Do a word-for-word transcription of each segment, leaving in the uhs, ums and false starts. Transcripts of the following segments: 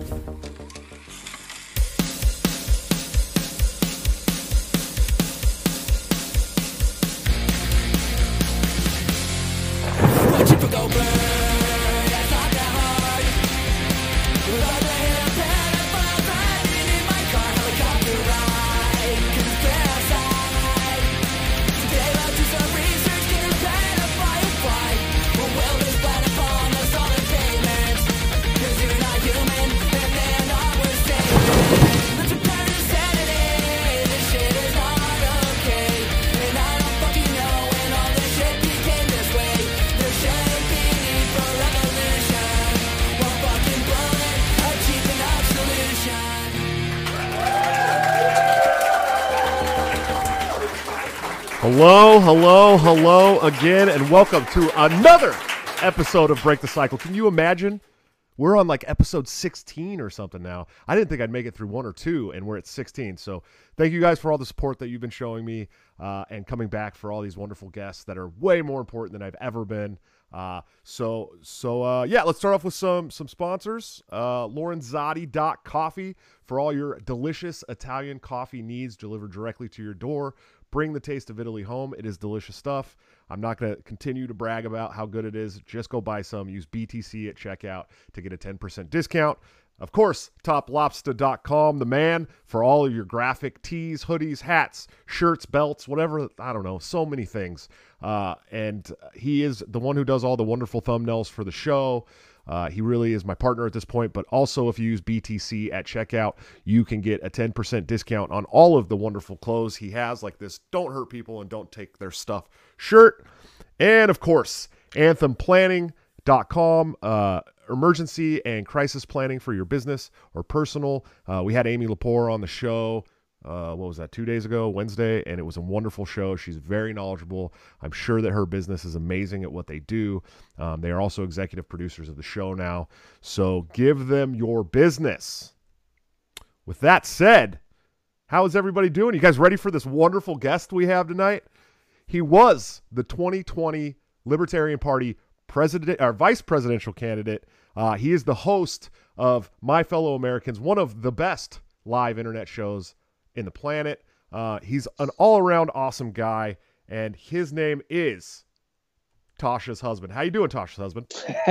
Hello, hello, hello again, and welcome to another episode of Break the Cycle. Can you imagine? We're on like episode sixteen or something now. I didn't think I'd make it through one or two, and we're at sixteen. So thank you guys for all the support that you've been showing me uh, and coming back for all these wonderful guests that are way more important than I've ever been. Uh, so, so uh, yeah, let's start off with some some sponsors. Uh, Lorenzotti dot coffee for all your delicious Italian coffee needs delivered directly to your door. Bring the taste of Italy home. It is delicious stuff. I'm not going to continue to brag about how good it is. Just go buy some. Use B T C at checkout to get a ten percent discount. Of course, top lobster dot com, the man for all of your graphic tees, hoodies, hats, shirts, belts, whatever. I don't know. So many things. Uh, and he is the one who does all the wonderful thumbnails for the show. Uh, he really is my partner at this point, but also if you use B T C at checkout, you can get a ten percent discount on all of the wonderful clothes he has, like this Don't Hurt People and Don't Take Their Stuff shirt. And of course, anthem planning dot com, uh, emergency and crisis planning for your business or personal. Uh, we had Amy Lepore on the show. Uh, what was that, two days ago, Wednesday, and it was a wonderful show. She's very knowledgeable. I'm sure that her business is amazing at what they do. Um, they are also executive producers of the show now, so give them your business. With that said, how is everybody doing? You guys ready for this wonderful guest we have tonight? He was the twenty twenty Libertarian Party president or vice presidential candidate. Uh, he is the host of My Fellow Americans, one of the best live internet shows in the planet. Uh, he's an all-around awesome guy, and his name is Tasha's husband. How you doing, Tasha's husband?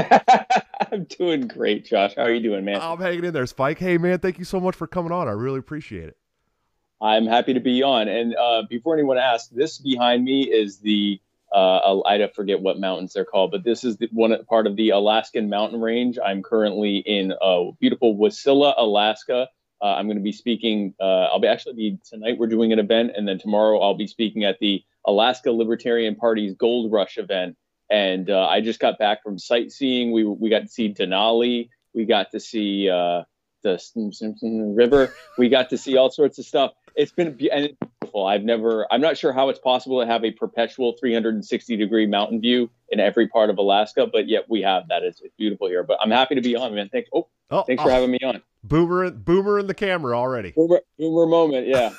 I'm doing great, Josh. How are you doing, man? I'm hanging in there, Spike. Hey, man, thank you so much for coming on. I really appreciate it. I'm happy to be on. And uh, before anyone asks, this behind me is the, uh, I forget what mountains they're called, but this is the one part of the Alaskan mountain range. I'm currently in uh, beautiful Wasilla, Alaska. Uh, I'm going to be speaking, uh, I'll be actually be tonight we're doing an event, and then tomorrow I'll be speaking at the Alaska Libertarian Party's Gold Rush event. And uh, I just got back from sightseeing. We we got to see Denali. We got to see uh, the Simpson River. We got to see all sorts of stuff. It's been and it's beautiful. I've never, I'm not sure how it's possible to have a perpetual three hundred sixty degree mountain view in every part of Alaska, but yet we have that. It's, it's beautiful here. But I'm happy to be on, man. Thanks. Oh, oh thanks for oh. having me on. Boomer, boomer in the camera already. Boomer, boomer moment, yeah.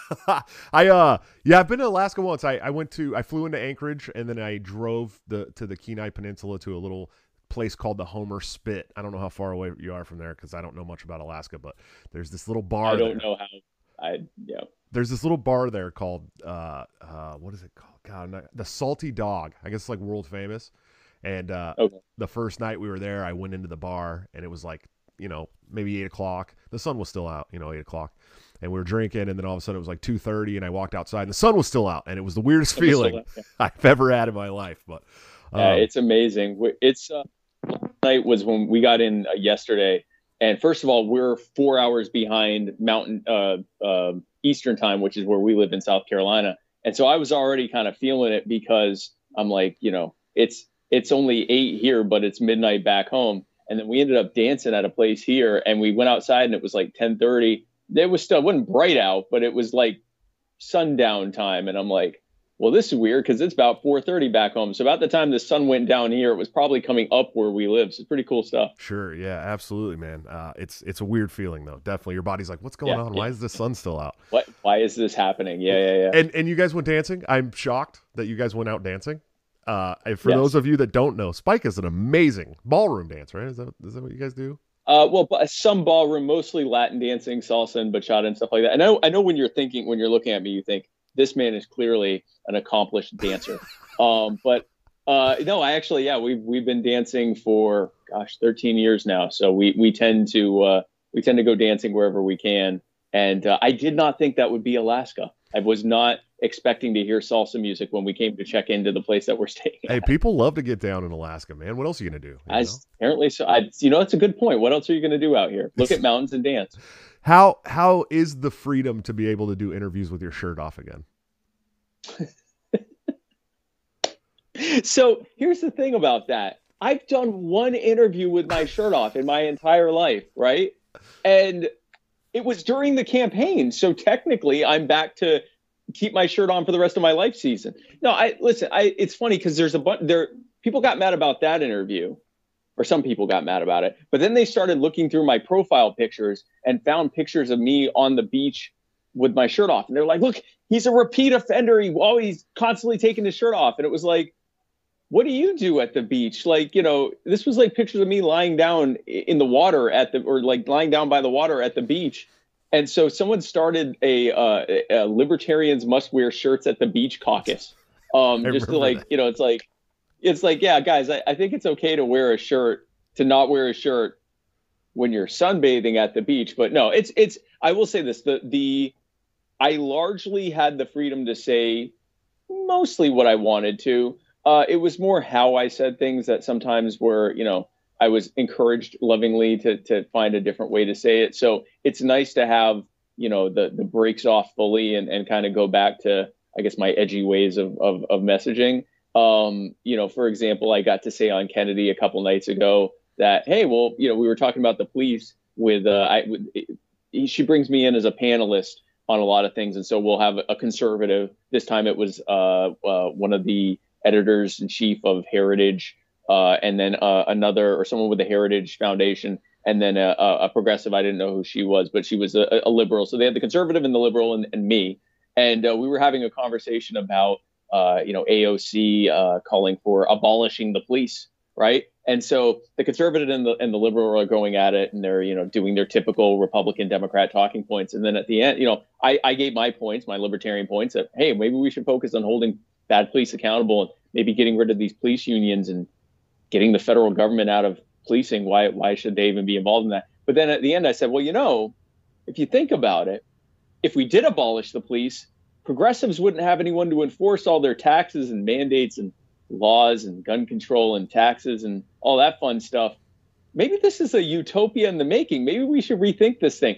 I uh, yeah, I've been to Alaska once. I, I went to, I flew into Anchorage, and then I drove the to the Kenai Peninsula to a little place called the Homer Spit. I don't know how far away you are from there because I don't know much about Alaska, but there's this little bar. I don't there. know how. I yeah. There's this little bar there called uh, uh, what is it called? God, not, the Salty Dog. I guess it's like world famous. And uh, okay. The first night we were there, I went into the bar, and it was like, you know, maybe eight o'clock. The sun was still out, you know, eight o'clock. And we were drinking, and then all of a sudden it was like two thirty, and I walked outside, and the sun was still out. And it was the weirdest feeling out, yeah. I've ever had in my life. But um, yeah, it's amazing. It's uh, night was when we got in uh, yesterday. And first of all, we're four hours behind Mountain uh, uh, Eastern time, which is where we live in South Carolina. And so I was already kind of feeling it because I'm like, you know, it's it's only eight here, but it's midnight back home. And then we ended up dancing at a place here, and we went outside, and it was like ten thirty. It was still, it wasn't bright out, but it was like sundown time. And I'm like, well, this is weird because it's about four thirty back home. So about the time the sun went down here, it was probably coming up where we live. So it's pretty cool stuff. Sure. Yeah, absolutely, man. Uh, it's it's a weird feeling, though. Definitely. Your body's like, what's going yeah, on? Yeah. Why is the sun still out? What? Why is this happening? Yeah, yeah, yeah. And, and you guys went dancing? I'm shocked that you guys went out dancing. Uh, and for yes. those of you that don't know, Spike is an amazing ballroom dancer, right? Is that, is that what you guys do? Uh, well, but some ballroom, mostly Latin dancing, salsa and bachata and stuff like that. And I know, I know when you're thinking, when you're looking at me, you think this man is clearly an accomplished dancer. um, but uh, no, I actually, yeah, we've we've been dancing for gosh, thirteen years now. So we we tend to uh, we tend to go dancing wherever we can. And uh, I did not think that would be Alaska. I was not expecting to hear salsa music when we came to check into the place that we're staying at. Hey, people love to get down in Alaska, man. What else are you gonna do? You As apparently, so I, you know, that's a good point. What else are you going to do out here? Look at mountains and dance. How how is the freedom to be able to do interviews with your shirt off again? So here's the thing about that. I've done one interview with my shirt off in my entire life, right? And it was during the campaign. So technically, I'm back to keep my shirt on for the rest of my life season. No, I listen. I it's funny because there's a bunch there. People got mad about that interview, or some people got mad about it. But then they started looking through my profile pictures and found pictures of me on the beach with my shirt off, and they're like, "Look, he's a repeat offender. He always constantly taking his shirt off." And it was like, what do you do at the beach? Like, you know, this was like pictures of me lying down in the water at the, or like lying down by the water at the beach. And so someone started a, uh, a libertarians must wear shirts at the beach caucus. Um, just to like, that. you know, it's like, it's like, yeah, guys, I, I think it's okay to wear a shirt, to not wear a shirt when you're sunbathing at the beach. But no, it's, it's, I will say this, the, the, I largely had the freedom to say mostly what I wanted to. Uh, it was more how I said things that sometimes were, you know, I was encouraged lovingly to to find a different way to say it. So it's nice to have, you know, the the brakes off fully and, and kind of go back to, I guess, my edgy ways of of, of messaging. Um, you know, for example, I got to say on Kennedy a couple nights ago that, hey, well, you know, we were talking about the police with, uh, I, with, she brings me in as a panelist on a lot of things. And so we'll have a conservative. This time it was uh, uh, one of the editors in chief of Heritage, uh, and then uh, another or someone with the Heritage Foundation, and then a, a progressive. I didn't know who she was, but she was a, a liberal. So they had the conservative and the liberal and, and me. And uh, we were having a conversation about, uh, you know, A O C uh, calling for abolishing the police, right? And so the conservative and the and the liberal are going at it, and they're, you know, doing their typical Republican Democrat talking points. And then at the end, you know, I, I gave my points, my libertarian points that, hey, maybe we should focus on holding bad police accountable and maybe getting rid of these police unions and getting the federal government out of policing. Why why should they even be involved in that? But then at the end, I said, well, you know, if you think about it, if we did abolish the police, progressives wouldn't have anyone to enforce all their taxes and mandates and laws and gun control and taxes and all that fun stuff. Maybe this is a utopia in the making. Maybe we should rethink this thing.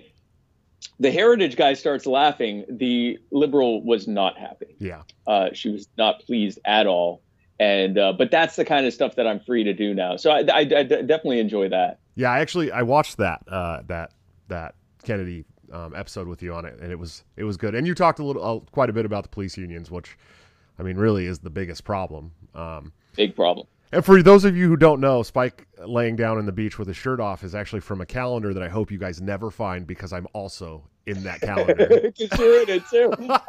The Heritage guy starts laughing. The liberal was not happy. Yeah. Uh, she was not pleased at all. And uh, but that's the kind of stuff that I'm free to do now. So I, I, I definitely enjoy that. Yeah, I actually I watched that uh, that that Kennedy um, episode with you on it, and it was it was good. And you talked a little uh, quite a bit about the police unions, which I mean really is the biggest problem. Um, Big problem. And for those of you who don't know, Spike laying down in the beach with his shirt off is actually from a calendar that I hope you guys never find, because I'm also in that calendar. Because you're in it too.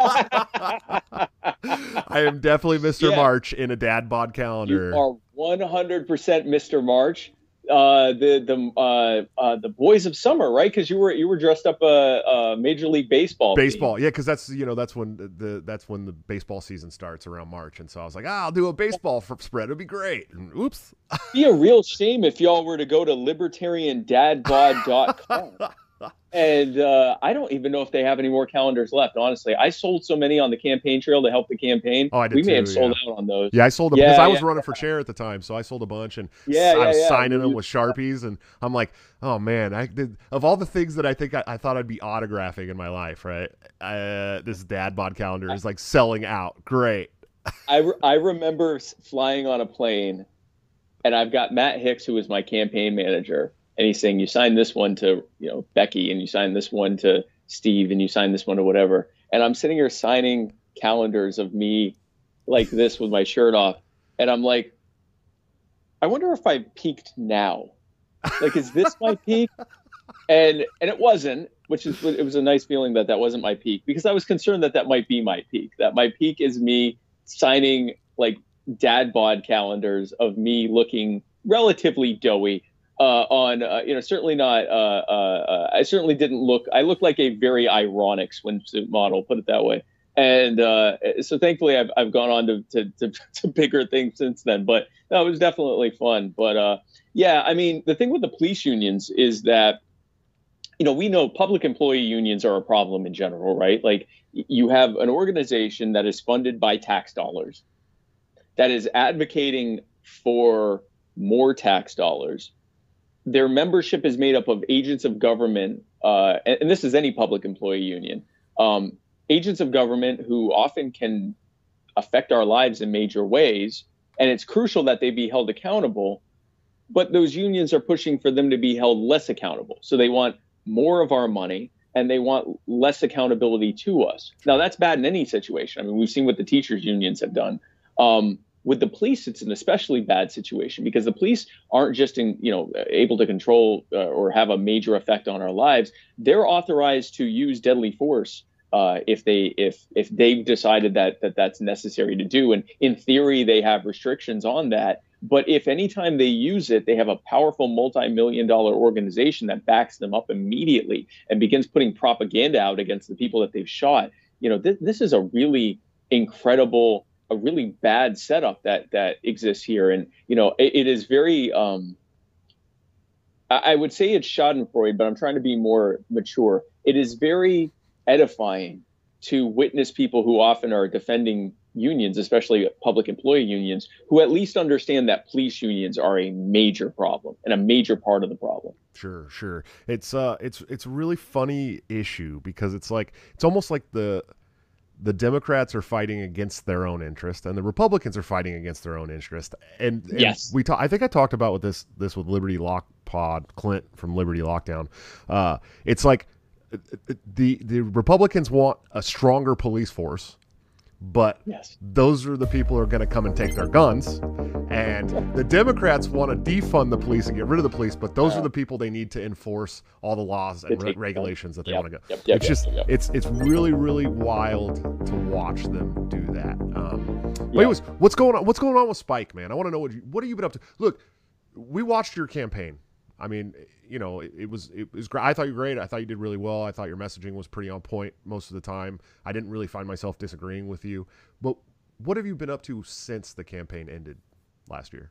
I am definitely Mister Yeah. March in a dad bod calendar. You are one hundred percent Mister March. Uh, the the uh, uh, the Boys of Summer, right? Because you were you were dressed up a uh, uh, Major League Baseball. Baseball, team. yeah, because that's you know that's when the, the that's when the baseball season starts around March, and so I was like, ah, I'll do a baseball for spread. It'd be great. And oops. It'd be a real shame if y'all were to go to libertarian dad bod dot com. And uh, I don't even know if they have any more calendars left. Honestly, I sold so many on the campaign trail to help the campaign. Oh, I did we may too, have sold yeah. out on those. Yeah, I sold them Yeah, because I was yeah, running yeah. for chair at the time, so I sold a bunch, and Yeah, I was yeah, yeah. signing them You- with Sharpies, and I'm like, oh man, I did of all the things that I think I, I thought I'd be autographing in my life, right? Uh, this dad bod calendar is like selling out. Great. I, re- I remember s- flying on a plane, and I've got Matt Hicks, who was my campaign manager, and he's saying, you sign this one to, you know, Becky, and you sign this one to Steve, and you sign this one to whatever. And I'm sitting here signing calendars of me like this with my shirt off. And I'm like, I wonder if I peaked now. Like, is this my peak? And and it wasn't, which is, it was a nice feeling that that wasn't my peak, because I was concerned that that might be my peak, that my peak is me signing like dad bod calendars of me looking relatively doughy uh, on, uh, you know, certainly not. Uh, uh, uh, I certainly didn't look. I looked like a very ironic swimsuit model, put it that way. And uh, so, thankfully, I've I've gone on to, to to to bigger things since then. But no, it was definitely fun. But uh, yeah, I mean, the thing with the police unions is that, you know, we know public employee unions are a problem in general, right? Like, you have an organization that is funded by tax dollars, that is advocating for more tax dollars. Their membership is made up of agents of government, uh, and, and this is any public employee union, um, agents of government who often can affect our lives in major ways. And it's crucial that they be held accountable, but those unions are pushing for them to be held less accountable. So they want more of our money, and they want less accountability to us. Now, that's bad in any situation. I mean, we've seen what the teachers unions have done. Um, with the police, it's an especially bad situation, because the police aren't just in, you know, able to control uh, or have a major effect on our lives. They're authorized to use deadly force uh, if they if if they've decided that that that's necessary to do. And in theory, they have restrictions on that. But if anytime they use it, they have a powerful multi-million dollar organization that backs them up immediately and begins putting propaganda out against the people that they've shot. You know, th- this is a really incredible, a really bad setup that that exists here. And, you know, it, it is very, um, I, I would say it's schadenfreude, but I'm trying to be more mature. It is very edifying to witness people who often are defending unions, especially public employee unions, who at least understand that police unions are a major problem and a major part of the problem. Sure, sure. It's uh, it's it's a really funny issue, because it's like it's almost like the the Democrats are fighting against their own interest, and the Republicans are fighting against their own interest. And, and yes, we talk, I think I talked about with this this with Liberty Lock Pod, Clint from Liberty Lockdown. Uh, it's like the the Republicans want a stronger police force, but yes, those are the people who are going to come and take their guns. And the Democrats want to defund the police and get rid of the police, but those uh, are the people they need to enforce all the laws and re- regulations that they yep, want to go. Yep, yep, it's just, yep, yep. it's it's really, really wild to watch them do that. Um, yeah. But anyways, what's going on? What's going on with Spike, man? I want to know what you, what have you been up to? Look, we watched your campaign. I mean, you know, it, it was it was great. I thought you were great. I thought you did really well. I thought your messaging was pretty on point most of the time. I didn't really find myself disagreeing with you. But what have you been up to since the campaign ended last year?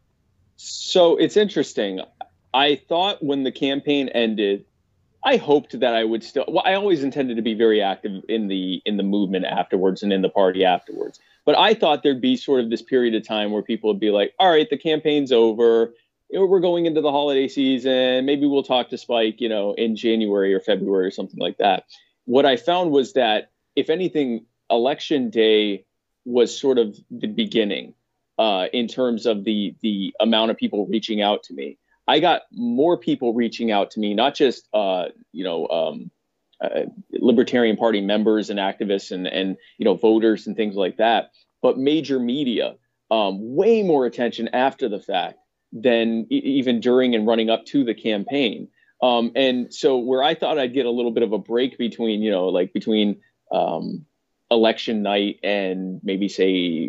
So it's interesting. I thought when the campaign ended, I hoped that I would still, well, I always intended to be very active in the in the movement afterwards and in the party afterwards. But I thought there'd be sort of this period of time where people would be like, all right, the campaign's over. We're going into the holiday season. Maybe we'll talk to Spike, you know, in January or February or something like that. What I found was that, if anything, election day was sort of the beginning uh, in terms of the the amount of people reaching out to me. I got more people reaching out to me, not just, uh, you know, um, uh, Libertarian Party members and activists and, and, you know, voters and things like that, but major media, um, way more attention after the fact than e- even during and running up to the campaign. Um, and so where I thought I'd get a little bit of a break between, you know, like between um, election night and maybe say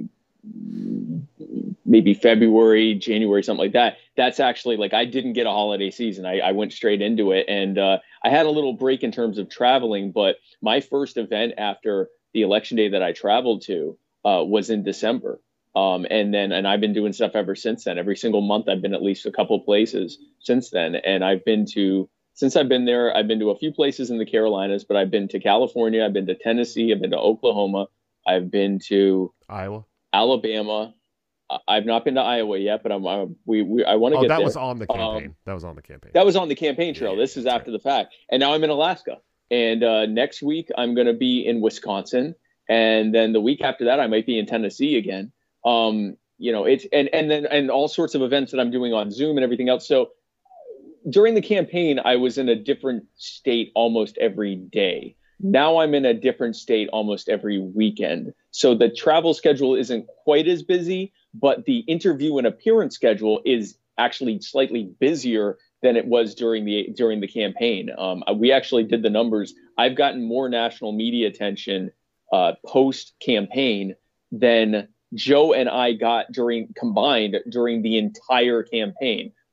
maybe February, January, something like that. That's actually like, I didn't get a holiday season. I, I went straight into it, and uh, I had a little break in terms of traveling, but my first event after the election day that I traveled to uh, was in December. Um, and then, and I've been doing stuff ever since then. Every single month, I've been at least a couple places since then. And I've been to, since I've been there, I've been to a few places in the Carolinas, but I've been to California, I've been to Tennessee, I've been to Oklahoma, I've been to Iowa, Alabama. I've not been to Iowa yet, but I'm, I'm we, we I want to oh, get that there. was on the campaign. Um, that was on the campaign. That was on the campaign trail. Yeah, this is after right. the fact. And now I'm in Alaska. And uh, next week, I'm going to be in Wisconsin. And then the week after that, I might be in Tennessee again. Um, you know, it's and and then and all sorts of events that I'm doing on Zoom and everything else. So during the campaign, I was in a different state almost every day. Now I'm in a different state almost every weekend. So the travel schedule isn't quite as busy, but the interview and appearance schedule is actually slightly busier than it was during the during the campaign. Um, we actually did the numbers. I've gotten more national media attention uh, post campaign than Joe and I got during combined during the entire campaign, which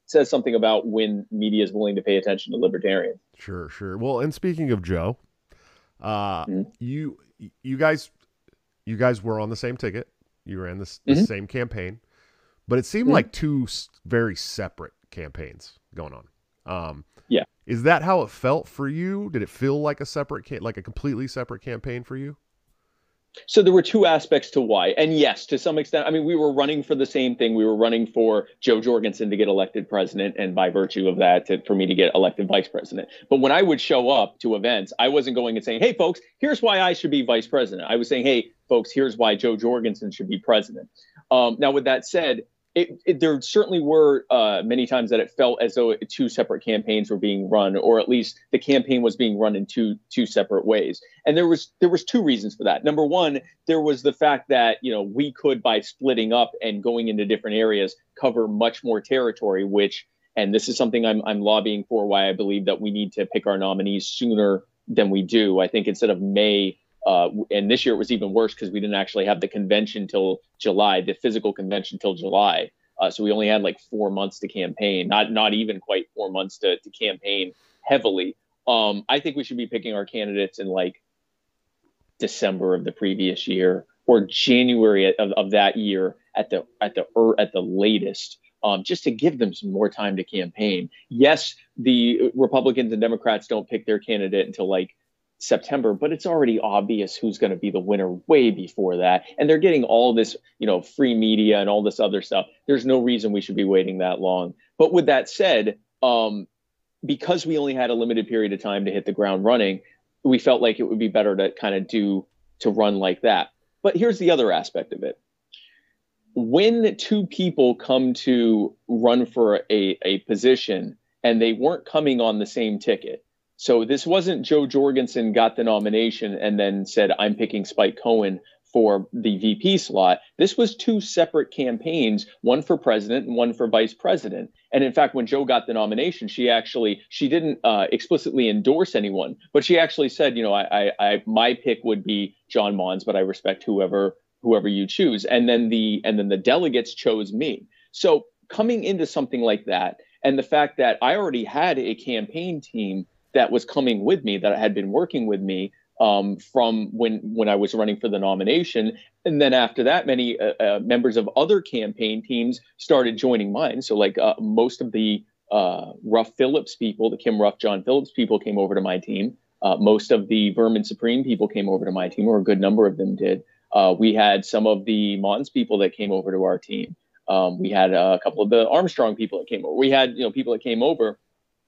says something about when media is willing to pay attention to libertarians. Sure, sure. Well, and speaking of Joe, uh, mm-hmm. you you guys you guys were on the same ticket. You ran this the mm-hmm. same campaign, but it seemed mm-hmm. like two very separate campaigns going on. Um, yeah. Is that how it felt for you? Did it feel like a separate, ca- like a completely separate campaign for you? So there were two aspects to why. And yes, to some extent, I mean, we were running for the same thing. We were running for Jo Jorgensen to get elected president, and by virtue of that, to, for me to get elected vice president. But when I would show up to events, I wasn't going and saying, hey, folks, here's why I should be vice president. I was saying, hey, folks, here's why Jo Jorgensen should be president. Um, now, with that said, It, it, there certainly were uh, many times that it felt as though two separate campaigns were being run, or at least the campaign was being run in two two separate ways. And there was there was two reasons for that. Number one, there was the fact that, you know, we could, by splitting up and going into different areas, cover much more territory, which, and this is something I'm I'm lobbying for, why I believe that we need to pick our nominees sooner than we do. I think instead of May, Uh, and this year it was even worse because we didn't actually have the convention till July, the physical convention till July. Uh, so we only had like four months to campaign, not not even quite four months to, to campaign heavily. Um, I think we should be picking our candidates in like December of the previous year or January of, of that year at the at the er, at the latest, um, just to give them some more time to campaign. Yes, the Republicans and Democrats don't pick their candidate until like September, but it's already obvious who's going to be the winner way before that. And they're getting all this, you know, free media and all this other stuff. There's no reason we should be waiting that long. But with that said, um, because we only had a limited period of time to hit the ground running, we felt like it would be better to kind of do to run like that. But here's the other aspect of it. When two people come to run for a, a position and they weren't coming on the same ticket, so this wasn't Jo Jorgensen got the nomination and then said, I'm picking Spike Cohen for the V P slot. This was two separate campaigns, one for president and one for vice president. And in fact, when Jo got the nomination, she actually, she didn't uh, explicitly endorse anyone, but she actually said, you know, I, I, I, my pick would be John Mons, but I respect whoever, whoever you choose. And then the, and then the delegates chose me. So coming into something like that, and the fact that I already had a campaign team that was coming with me, that had been working with me um, from when when I was running for the nomination. And then after that, many uh, uh, members of other campaign teams started joining mine. So like uh, most of the uh, Ruff Phillips people, the Kim Ruff, John Phillips people came over to my team. Uh, most of the Vermin Supreme people came over to my team, or a good number of them did. Uh, we had some of the Mons people that came over to our team. Um, we had a couple of the Armstrong people that came over. We had, you know, people that came over.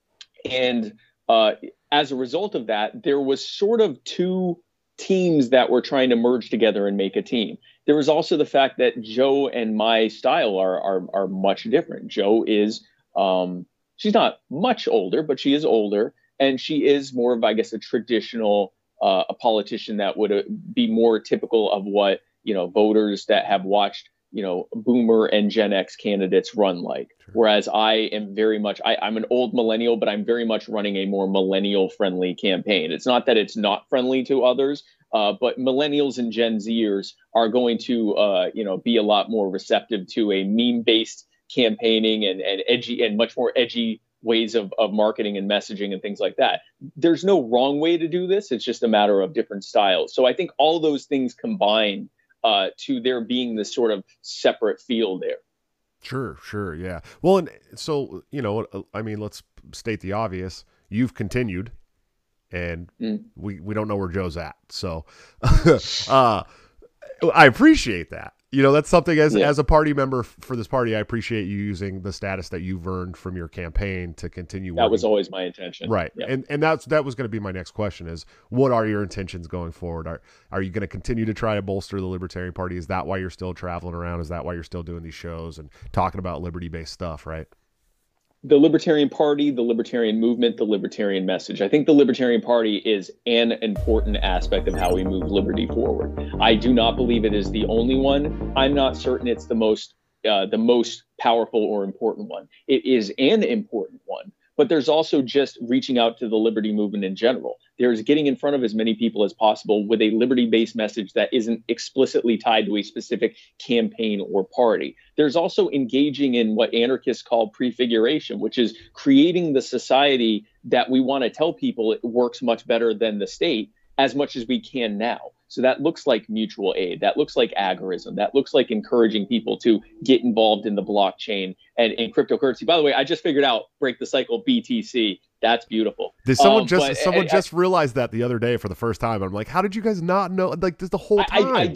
And Uh, as a result of that, there was sort of two teams that were trying to merge together and make a team. There was also the fact that Jo and my style are are, are much different. Jo is, um, she's not much older, but she is older, and she is more of, I guess, a traditional uh, a politician that would uh, be more typical of what, you know, voters that have watched, you know, Boomer and Gen X candidates run like. Sure. Whereas I am very much, I, I'm an old millennial, but I'm very much running a more millennial friendly campaign. It's not that it's not friendly to others, uh, but millennials and Gen Zers are going to, uh, you know, be a lot more receptive to a meme based campaigning and, and edgy and much more edgy ways of, of marketing and messaging and things like that. There's no wrong way to do this. It's just a matter of different styles. So I think all those things combine Uh, to there being this sort of separate feel there. Sure, sure, yeah. Well, and so, you know, I mean, let's state the obvious. You've continued, and mm. we, we don't know where Joe's at. So uh, I appreciate that. You know, that's something as yeah. as a party member for this party, I appreciate you using the status that you've earned from your campaign to continue. That working. was always my intention. Right. Yep. And and that's that was going to be my next question is, what are your intentions going forward? Are are you going to continue to try to bolster the Libertarian Party? Is that why you're still traveling around? Is that why you're still doing these shows and talking about liberty-based stuff, right? The Libertarian Party, the Libertarian movement, the Libertarian message. I think the Libertarian Party is an important aspect of how we move liberty forward. I do not believe it is the only one. I'm not certain it's the most uh, the most powerful or important one. It is an important one, but there's also just reaching out to the liberty movement in general. There's getting in front of as many people as possible with a liberty-based message that isn't explicitly tied to a specific campaign or party. There's also engaging in what anarchists call prefiguration, which is creating the society that we want to tell people it works much better than the state as much as we can now. So that looks like mutual aid. That looks like agorism. That looks like encouraging people to get involved in the blockchain and in cryptocurrency. By the way, I just figured out Break the Cycle B T C. That's beautiful. Did someone um, just but, someone I, just realized that the other day for the first time? I'm like, how did you guys not know? Like this the whole time. I, I,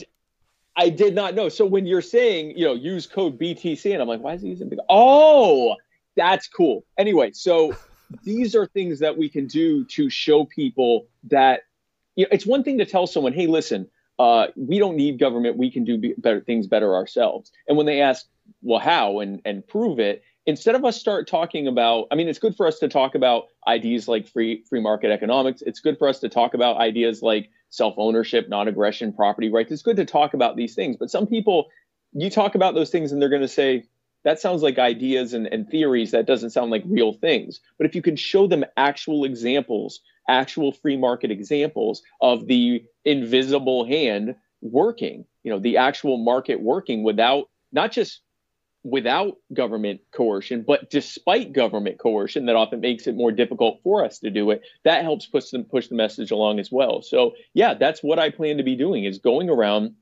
I did not know. So when you're saying, you know, use code B T C, and I'm like, why is he using big? Oh, that's cool. Anyway, so these are things that we can do to show people that, you know, it's one thing to tell someone, hey, listen, uh, we don't need government. We can do be better things better ourselves. And when they ask, well, how and, and prove it, instead of us start talking about, I mean, it's good for us to talk about ideas like free free market economics. It's good for us to talk about ideas like self-ownership, non-aggression, property rights. It's good to talk about these things. But some people, you talk about those things and they're going to say, that sounds like ideas and, and theories. That doesn't sound like real things. But if you can show them actual examples, actual free market examples of the invisible hand working, you know, the actual market working without, not just without government coercion, but despite government coercion that often makes it more difficult for us to do it, that helps push them, push the message along as well. So yeah, that's what I plan to be doing, is going around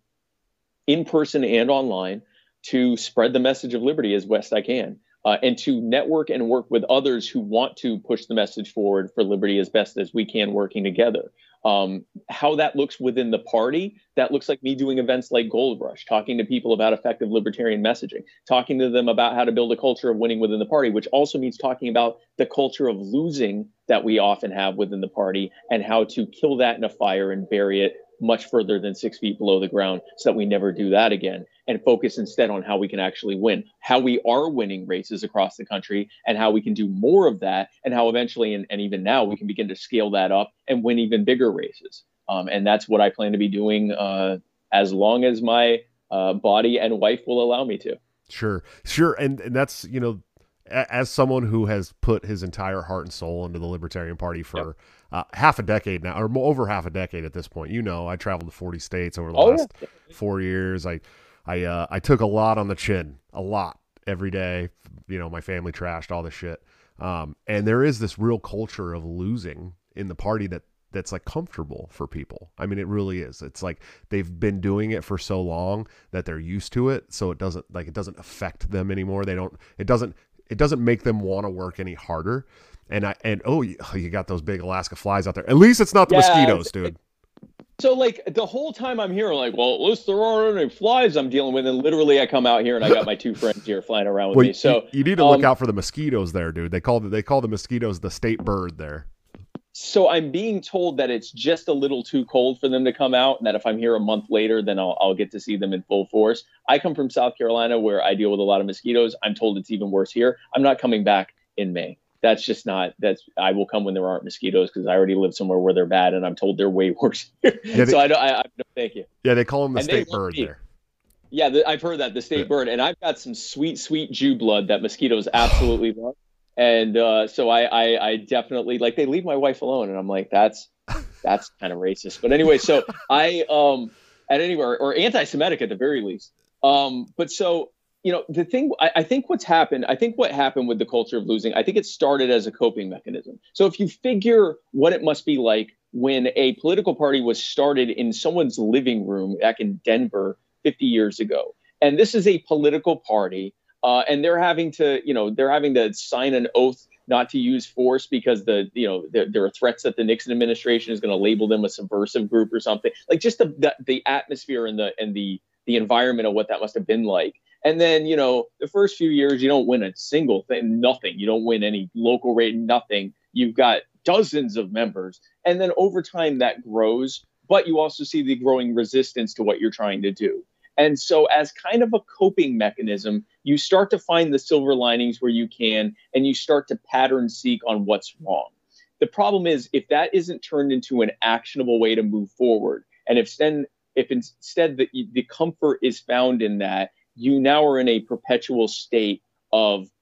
in person and online to spread the message of liberty as best I can, uh, and to network and work with others who want to push the message forward for liberty as best as we can, working together. Um, how that looks within the party, that looks like me doing events like Gold Rush, talking to people about effective libertarian messaging, talking to them about how to build a culture of winning within the party, which also means talking about the culture of losing that we often have within the party and how to kill that in a fire and bury it much further than six feet below the ground so that we never do that again, and focus instead on how we can actually win, how we are winning races across the country and how we can do more of that, and how eventually, and, and even now, we can begin to scale that up and win even bigger races. Um, and that's what I plan to be doing uh, as long as my uh, body and wife will allow me to. Sure, sure. And, and that's, you know, as someone who has put his entire heart and soul into the Libertarian Party for yep. uh, half a decade now, or over half a decade at this point, you know, I traveled to forty states over the oh, last yeah. four years. I, I, uh, I took a lot on the chin, a lot every day. You know, my family trashed all this shit. Um, and there is this real culture of losing in the party that that's like comfortable for people. I mean, it really is. It's like they've been doing it for so long that they're used to it. So it doesn't like, it doesn't affect them anymore. They don't, it doesn't, It doesn't make them want to work any harder. And I and oh, you, you got those big Alaska flies out there. At least it's not the yeah, mosquitoes, dude. So like the whole time I'm here, I'm like, well, at least there aren't any flies I'm dealing with. And literally I come out here and I got my two friends here flying around with well, me. So you, you need to um, look out for the mosquitoes there, dude. They call the, they call the mosquitoes the state bird there. So I'm being told that it's just a little too cold for them to come out, and that if I'm here a month later, then I'll, I'll get to see them in full force. I come from South Carolina, where I deal with a lot of mosquitoes. I'm told it's even worse here. I'm not coming back in May. That's just not, that's, I will come when there aren't mosquitoes, because I already live somewhere where they're bad, and I'm told they're way worse here. Yeah, they, so I don't, I, I no, thank you. Yeah, they call them the and state bird there. Yeah, the, I've heard that, the state yeah. bird, and I've got some sweet, sweet Jew blood that mosquitoes absolutely love. And uh, so I, I, I definitely, like, they leave my wife alone, and I'm like, that's that's kind of racist. But anyway, so I, um, at anywhere, or anti-Semitic at the very least. Um, but so, you know, the thing, I, I think what's happened, I think what happened with the culture of losing, I think it started as a coping mechanism. So if you figure what it must be like when a political party was started in someone's living room back in Denver fifty years ago, and this is a political party, Uh, and they're having to, you know, they're having to sign an oath not to use force because the, you know, there, there are threats that the Nixon administration is going to label them a subversive group or something. Like just the the, the atmosphere and the and the the environment of what that must have been like. And then, you know, the first few years, you don't win a single thing, nothing. You don't win any local rate, nothing. You've got dozens of members, and then over time that grows. But you also see the growing resistance to what you're trying to do. And so as kind of a coping mechanism, you start to find the silver linings where you can, and you start to pattern seek on what's wrong. The problem is if that isn't turned into an actionable way to move forward, and if then, if instead the, the comfort is found in that, you now are in a perpetual state of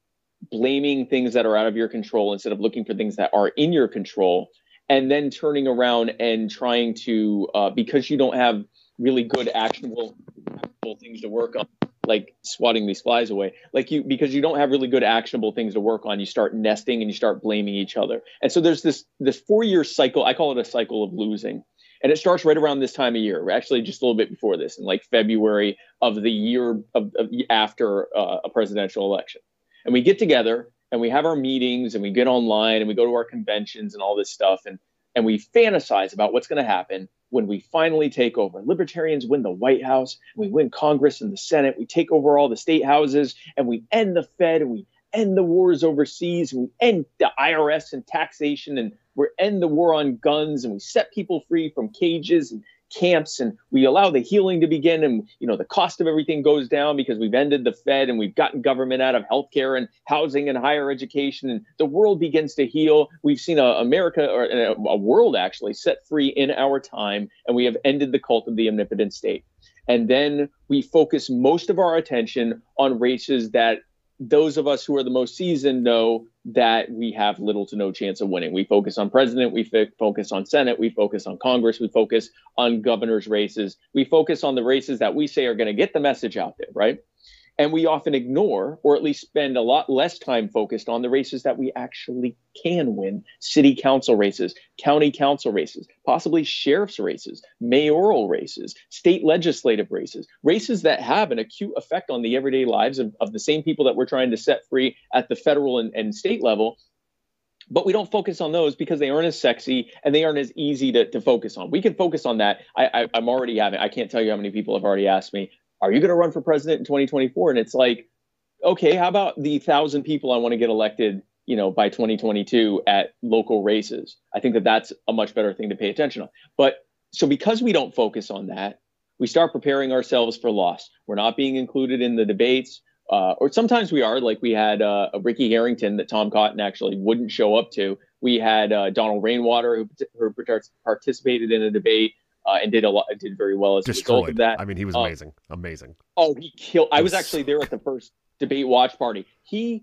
blaming things that are out of your control instead of looking for things that are in your control, and then turning around and trying to, uh, because you don't have really good actionable things to work on, like swatting these flies away, like you, because you don't have really good actionable things to work on, you start nesting and you start blaming each other. And so there's this, this four year cycle. I call it a cycle of losing. And it starts right around this time of year. We're actually just a little bit before this, in like February of the year of, of after uh, a presidential election. And we get together and we have our meetings and we get online and we go to our conventions and all this stuff. And, and we fantasize about what's going to happen when we finally take over. Libertarians win the White House, we win Congress and the Senate, we take over all the state houses, and we end the Fed, and we end the wars overseas, and we end the I R S and taxation, and we end the war on guns, and we set people free from cages and camps, and we allow the healing to begin, and you know the cost of everything goes down because we've ended the Fed and we've gotten government out of healthcare and housing and higher education, and the world begins to heal. We've seen a America, or a, a world actually, set free in our time, and we have ended the cult of the omnipotent state. And then we focus most of our attention on races that those of us who are the most seasoned know that we have little to no chance of winning. We focus on president, we f- focus on Senate, we focus on Congress, we focus on governor's races, we focus on the races that we say are going to get the message out there, right? And we often ignore, or at least spend a lot less time focused on the races that we actually can win. City council races, county council races, possibly sheriff's races, mayoral races, state legislative races, races that have an acute effect on the everyday lives of, of the same people that we're trying to set free at the federal and, and state level. But we don't focus on those because they aren't as sexy and they aren't as easy to, to focus on. We can focus on that. I, I, I'm already having, I can't tell you how many people have already asked me, are you going to run for president in twenty twenty-four? And it's like, okay, how about the thousand people I want to get elected, you know, by twenty twenty-two at local races? I think that that's a much better thing to pay attention on. But so because we don't focus on that, we start preparing ourselves for loss. We're not being included in the debates, uh, or sometimes we are, like we had uh, a Ricky Harrington that Tom Cotton actually wouldn't show up to. We had uh, Donald Rainwater who, who participated in a debate. Uh, and did a lot, did very well as Destroyed. a result of that. I mean, he was amazing, um, amazing. Oh, he killed. I was actually there at the first debate watch party. He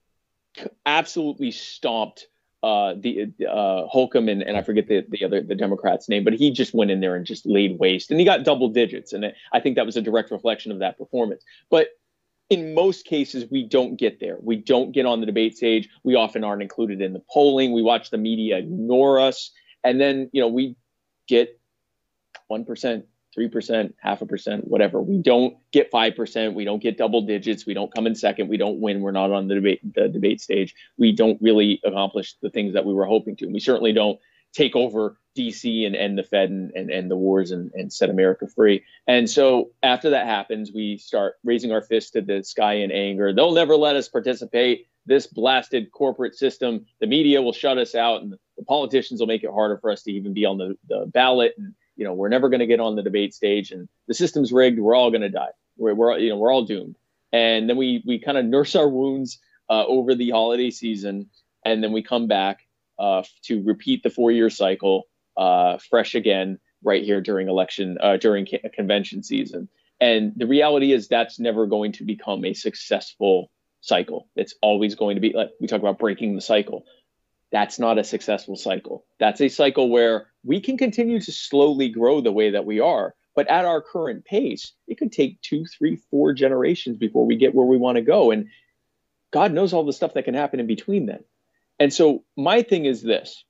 absolutely stomped uh, the uh, Holcomb and, and I forget the the other the Democrat's name, but he just went in there and just laid waste, and he got double digits, and I think that was a direct reflection of that performance. But in most cases, we don't get there. We don't get on the debate stage. We often aren't included in the polling. We watch the media ignore us, and then you know we get one percent, three percent, half a percent, whatever. We don't get five percent. We don't get double digits. We don't come in second. We don't win. We're not on the debate, the debate stage. We don't really accomplish the things that we were hoping to. We certainly don't take over D C and end the Fed and, and, and the wars and, and set America free. And so after that happens, we start raising our fists to the sky in anger. They'll never let us participate. This blasted corporate system, the media will shut us out, and the politicians will make it harder for us to even be on the, the ballot. And you know, we're never going to get on the debate stage, and the system's rigged. We're all going to die. We're, we're, you know, we're all doomed. And then we, we kind of nurse our wounds uh, over the holiday season. And then we come back uh, to repeat the four year cycle uh, fresh again, right here during election, uh, during ca- convention season. And the reality is that's never going to become a successful cycle. It's always going to be, like we talk about breaking the cycle. That's not a successful cycle. That's a cycle where we can continue to slowly grow the way that we are. But at our current pace, it could take two, three, four generations before we get where we want to go. And God knows all the stuff that can happen in between then. And so my thing is this.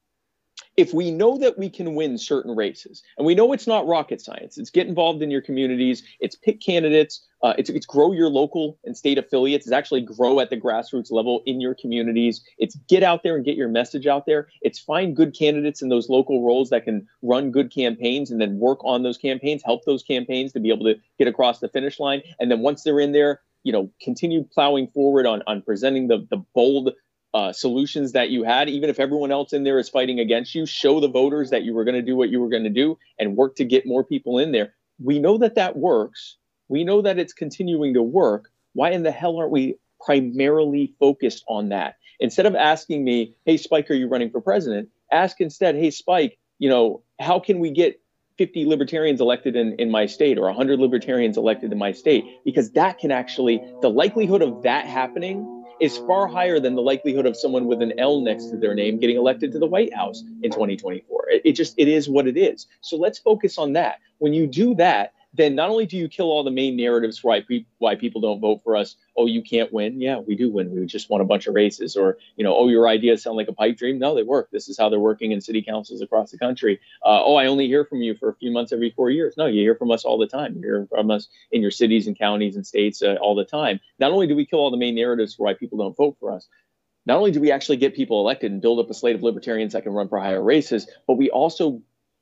If we know that we can win certain races, and we know it's not rocket science, it's get involved in your communities, it's pick candidates, uh, it's, it's grow your local and state affiliates, it's actually grow at the grassroots level in your communities, it's get out there and get your message out there, it's find good candidates in those local roles that can run good campaigns and then work on those campaigns, help those campaigns to be able to get across the finish line. And then once they're in there, you know, continue plowing forward on, on presenting the, the bold Uh, solutions that you had, even if everyone else in there is fighting against you. Show the voters that you were going to do what you were going to do and work to get more people in there. We know that that works. We know that it's continuing to work. Why in the hell aren't we primarily focused on that? Instead of asking me, hey, Spike, are you running for president? Ask instead, hey, Spike, you know, how can we get fifty libertarians elected in, in my state or one hundred libertarians elected in my state? Because that can actually, the likelihood of that happening is far higher than the likelihood of someone with an L next to their name getting elected to the White House in twenty twenty-four. It, it just, it is what it is. So let's focus on that. When you do that, then not only do you kill all the main narratives for why, pe- why people don't vote for us. Oh, you can't win. Yeah, we do win. We just won a bunch of races. Or, you know, oh, your ideas sound like a pipe dream. No, they work. This is how they're working in city councils across the country. Uh, oh, I only hear from you for a few months every four years. No, you hear from us all the time. You hear from us in your cities and counties and states uh, all the time. Not only do we kill all the main narratives for why people don't vote for us, not only do we actually get people elected and build up a slate of libertarians that can run for higher races, but we also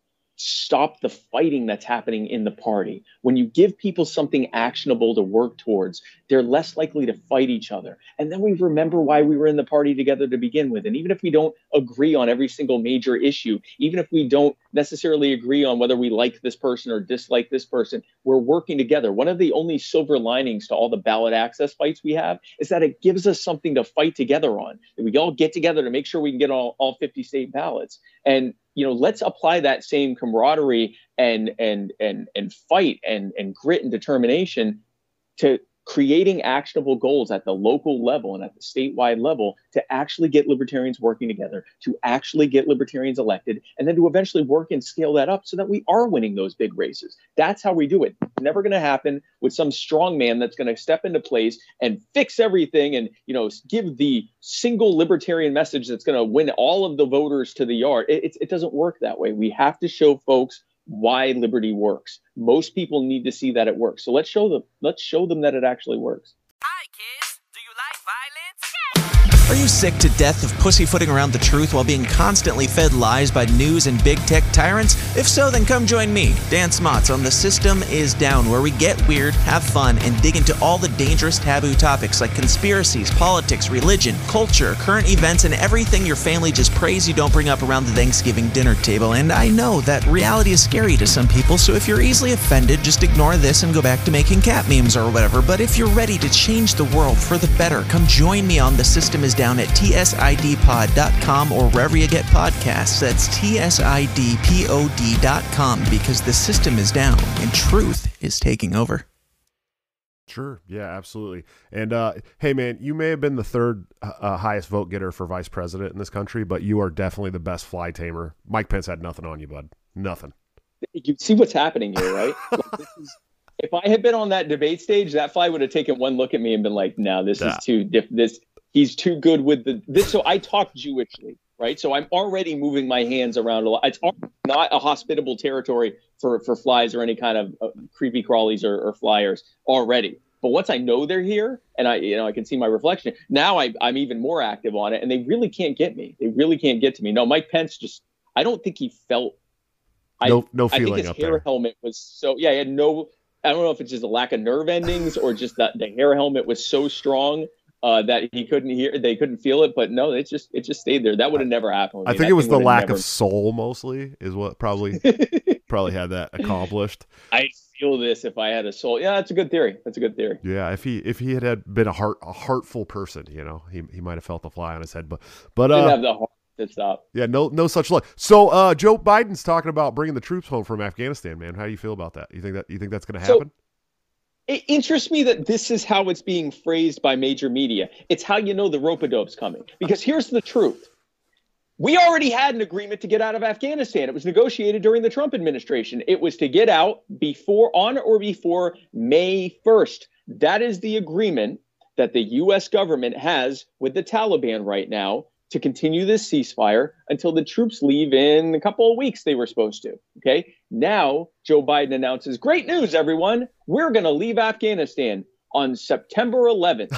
stop the fighting that's happening in the party. When you give people something actionable to work towards, they're less likely to fight each other. And then we remember why we were in the party together to begin with. And even if we don't agree on every single major issue, even if we don't necessarily agree on whether we like this person or dislike this person, we're working together. One of the only silver linings to all the ballot access fights we have is that it gives us something to fight together on. That we all get together to make sure we can get all, all fifty state ballots. And you know, let's apply that same camaraderie and and and and fight and and grit and determination to creating actionable goals at the local level and at the statewide level to actually get libertarians working together, to actually get libertarians elected, and then to eventually work and scale that up so that we are winning those big races. That's how we do it. It's never going to happen with some strong man that's going to step into place and fix everything and, you know, give the single libertarian message that's going to win all of the voters to the yard. It, it, it doesn't work that way. We have to show folks why liberty works. Most people need to see that it works. So let's show them, let's show them that it actually works. Hi, kids. Do you like violence? Are you sick to death of pussyfooting around the truth while being constantly fed lies by news and big tech tyrants? If so, then come join me, Dan Smots, on The System Is Down, where we get weird, have fun, and dig into all the dangerous taboo topics like conspiracies, politics, religion, culture, current events, and everything your family just prays you don't bring up around the Thanksgiving dinner table. And I know that reality is scary to some people, so if you're easily offended, just ignore this and go back to making cat memes or whatever. But if you're ready to change the world for the better, come join me on The System Is Down at T S I D pod dot com or wherever you get podcasts. That's T S I D pod dot com, because the system is down and truth is taking over. Sure. Yeah, absolutely. And uh, hey, man, you may have been the third uh, highest vote getter for vice president in this country, but you are definitely the best fly tamer. Mike Pence had nothing on you, bud. Nothing. You see what's happening here, right? Like, this is, if I had been on that debate stage, that fly would have taken one look at me and been like, "No, this yeah. is too diff- this." He's too good with the this. So I talk Jewishly, right? So I'm already moving my hands around a lot. It's not a hospitable territory for, for flies or any kind of uh, creepy crawlies or, or flyers already. But once I know they're here and I, you know, I can see my reflection, now I, I'm even more active on it, and they really can't get me. They really can't get to me. No, Mike Pence just, I don't think he felt. No, I, no feeling I think his up hair there. helmet was so, yeah, he had no, I don't know if it's just a lack of nerve endings or just that the hair helmet was so strong Uh, that he couldn't hear, they couldn't feel it, but no, it just it just stayed there. That would have never happened. With I me. think That it was thing the would've lack never... of soul, mostly, is what probably probably had that accomplished. I feel this if I had a soul. Yeah, that's a good theory. That's a good theory. Yeah, if he if he had, had been a heart a heartful person, you know, he he might have felt the fly on his head. But but uh, didn't have the heart to stop. Yeah, no no such luck. So uh, Joe Biden's talking about bringing the troops home from Afghanistan. Man, how do you feel about that? You think that you think that's going to happen? So, it interests me that this is how it's being phrased by major media. It's how you know the rope-a-dope's coming. Because here's the truth. We already had an agreement to get out of Afghanistan. It was negotiated during the Trump administration. It was to get out before, on or before May first. That is the agreement that the U S government has with the Taliban right now to continue this ceasefire until the troops leave in a couple of weeks they were supposed to. Okay. Now, Joe Biden announces, great news, everyone. We're going to leave Afghanistan on September eleventh.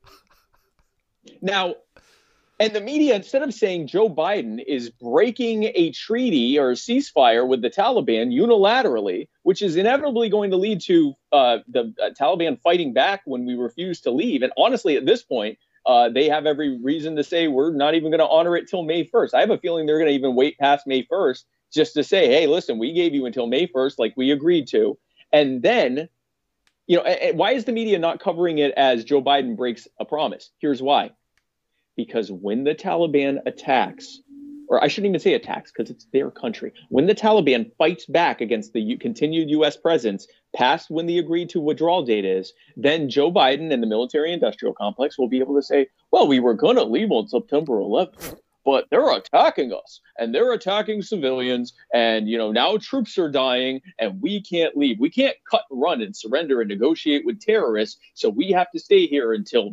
Now, and the media, instead of saying Joe Biden is breaking a treaty or a ceasefire with the Taliban unilaterally, which is inevitably going to lead to uh, the uh, Taliban fighting back when we refuse to leave. And honestly, at this point, uh, they have every reason to say we're not even going to honor it till May first. I have a feeling they're going to even wait past May first just to say, hey, listen, we gave you until May first, like we agreed to. And then, you know, and why is the media not covering it as Joe Biden breaks a promise? Here's why. Because when the Taliban attacks, or I shouldn't even say attacks because it's their country. When the Taliban fights back against the U- continued U S presence past when the agreed to withdrawal date is, then Joe Biden and the military industrial complex will be able to say, well, we were going to leave on September eleventh, but they're attacking us and they're attacking civilians. And, you know, now troops are dying and we can't leave. We can't cut and run and surrender and negotiate with terrorists. So we have to stay here until,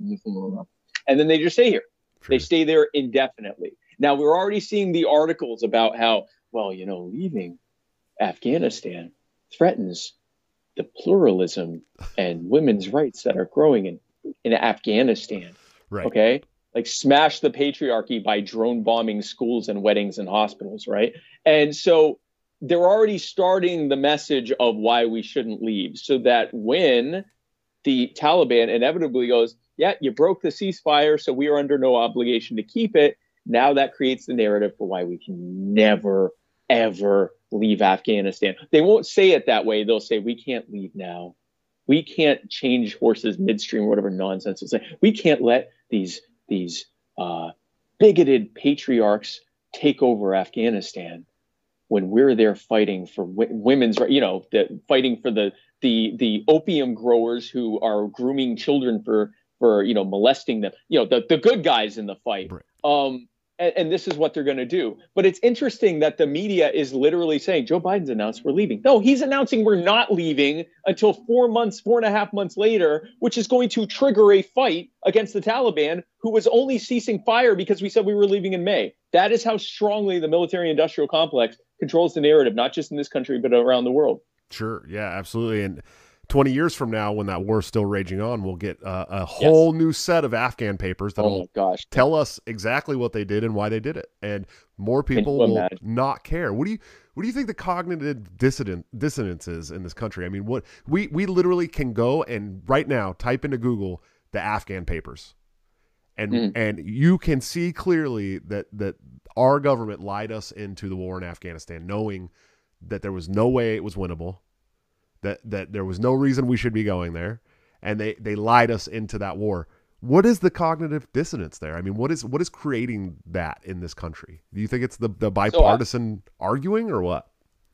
and then they just stay here. True. They stay there indefinitely. Now, we're already seeing the articles about how, well, you know, leaving Afghanistan threatens the pluralism and women's rights that are growing in, in Afghanistan. Right. Okay. Like smash the patriarchy by drone bombing schools and weddings and hospitals. Right. And so they're already starting the message of why we shouldn't leave, so that when the Taliban inevitably goes, yeah, you broke the ceasefire, so we are under no obligation to keep it. Now that creates the narrative for why we can never, ever leave Afghanistan. They won't say it that way. They'll say, we can't leave now. We can't change horses midstream, whatever nonsense they'll say. We can't let these, these uh, bigoted patriarchs take over Afghanistan when we're there fighting for w- women's, you know, the, fighting for the, the, the opium growers who are grooming children for, for, you know, molesting them, you know, the, the good guys in the fight. Right. Um, and, and this is what they're going to do. But it's interesting that the media is literally saying Joe Biden's announced we're leaving. No, he's announcing we're not leaving until four months, four and a half months later, which is going to trigger a fight against the Taliban, who was only ceasing fire because we said we were leaving in May. That is how strongly the military industrial complex controls the narrative, not just in this country, but around the world. Sure. Yeah, absolutely. And twenty years from now, when that war's still raging on, we'll get uh, a whole yes. new set of Afghan papers that oh will gosh. tell us exactly what they did and why they did it. And more people will imagine? not care. What do you what do you think the cognitive dissident dissonance is in this country? I mean, what we, we literally can go and right now type into Google the Afghan papers. And mm. and you can see clearly that, that our government lied us into the war in Afghanistan, knowing that there was no way it was winnable. That that there was no reason we should be going there, and they, they lied us into that war. What is the cognitive dissonance there? I mean, what is what is creating that in this country? Do you think it's the, the bipartisan so, uh, arguing or what?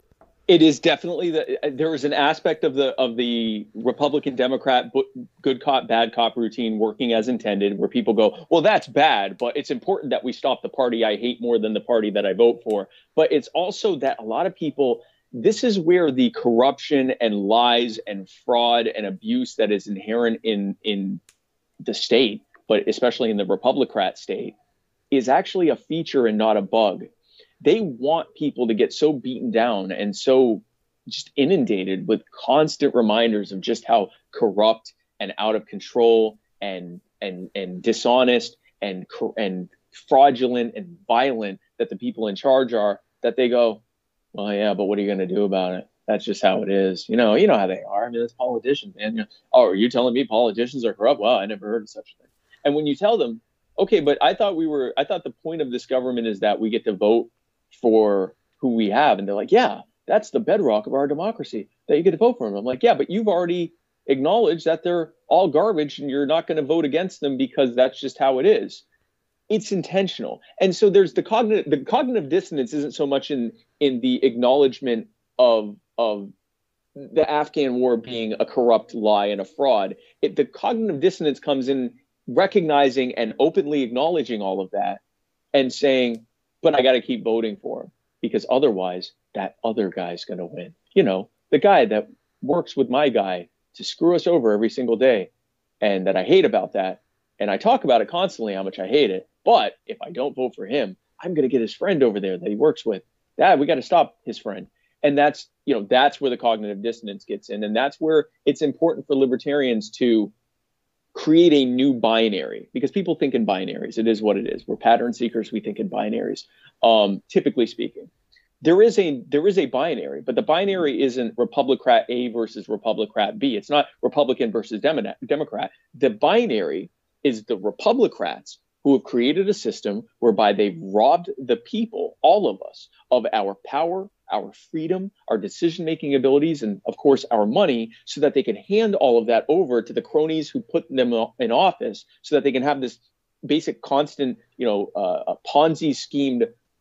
It is definitely that there is an aspect of the of the Republican Democrat good cop bad cop routine working as intended, where people go, well, that's bad, but it's important that we stop the party I hate more than the party that I vote for. But it's also that a lot of people. This is where the corruption and lies and fraud and abuse that is inherent in, in the state, but especially in the Republican state, is actually a feature and not a bug. They want people to get so beaten down and so just inundated with constant reminders of just how corrupt and out of control and and and dishonest and and fraudulent and violent that the people in charge are, that they go, well, yeah, but what are you going to do about it? That's just how it is. You know, you know how they are. I mean, it's politicians, man. You know, oh, are you telling me politicians are corrupt? Well, I never heard of such a thing. And when you tell them, okay, but I thought we were, I thought the point of this government is that we get to vote for who we have. And they're like, yeah, that's the bedrock of our democracy, that you get to vote for them. I'm like, yeah, but you've already acknowledged that they're all garbage and you're not going to vote against them because that's just how it is. It's intentional. And so there's the cognitive, the cognitive dissonance isn't so much in, in the acknowledgement of, of the Afghan war being a corrupt lie and a fraud. It, the cognitive dissonance comes in recognizing and openly acknowledging all of that and saying, but I got to keep voting for him because otherwise that other guy's going to win. You know, the guy that works with my guy to screw us over every single day, and that I hate about that. And I talk about it constantly, how much I hate it. But if I don't vote for him, I'm going to get his friend over there that he works with. That we got to stop his friend. And that's, you know, that's where the cognitive dissonance gets in. And that's where it's important for libertarians to create a new binary, because people think in binaries. It is what it is. We're pattern seekers. We think in binaries, um, typically speaking. There is a there is a binary, but the binary isn't Republican A versus Republican B. It's not Republican versus Demo- Democrat. The binary is the Republicrats who have created a system whereby they've robbed the people, all of us, of our power, our freedom, our decision-making abilities, and of course our money, so that they can hand all of that over to the cronies who put them in office, so that they can have this basic constant, you know, uh, a Ponzi schemed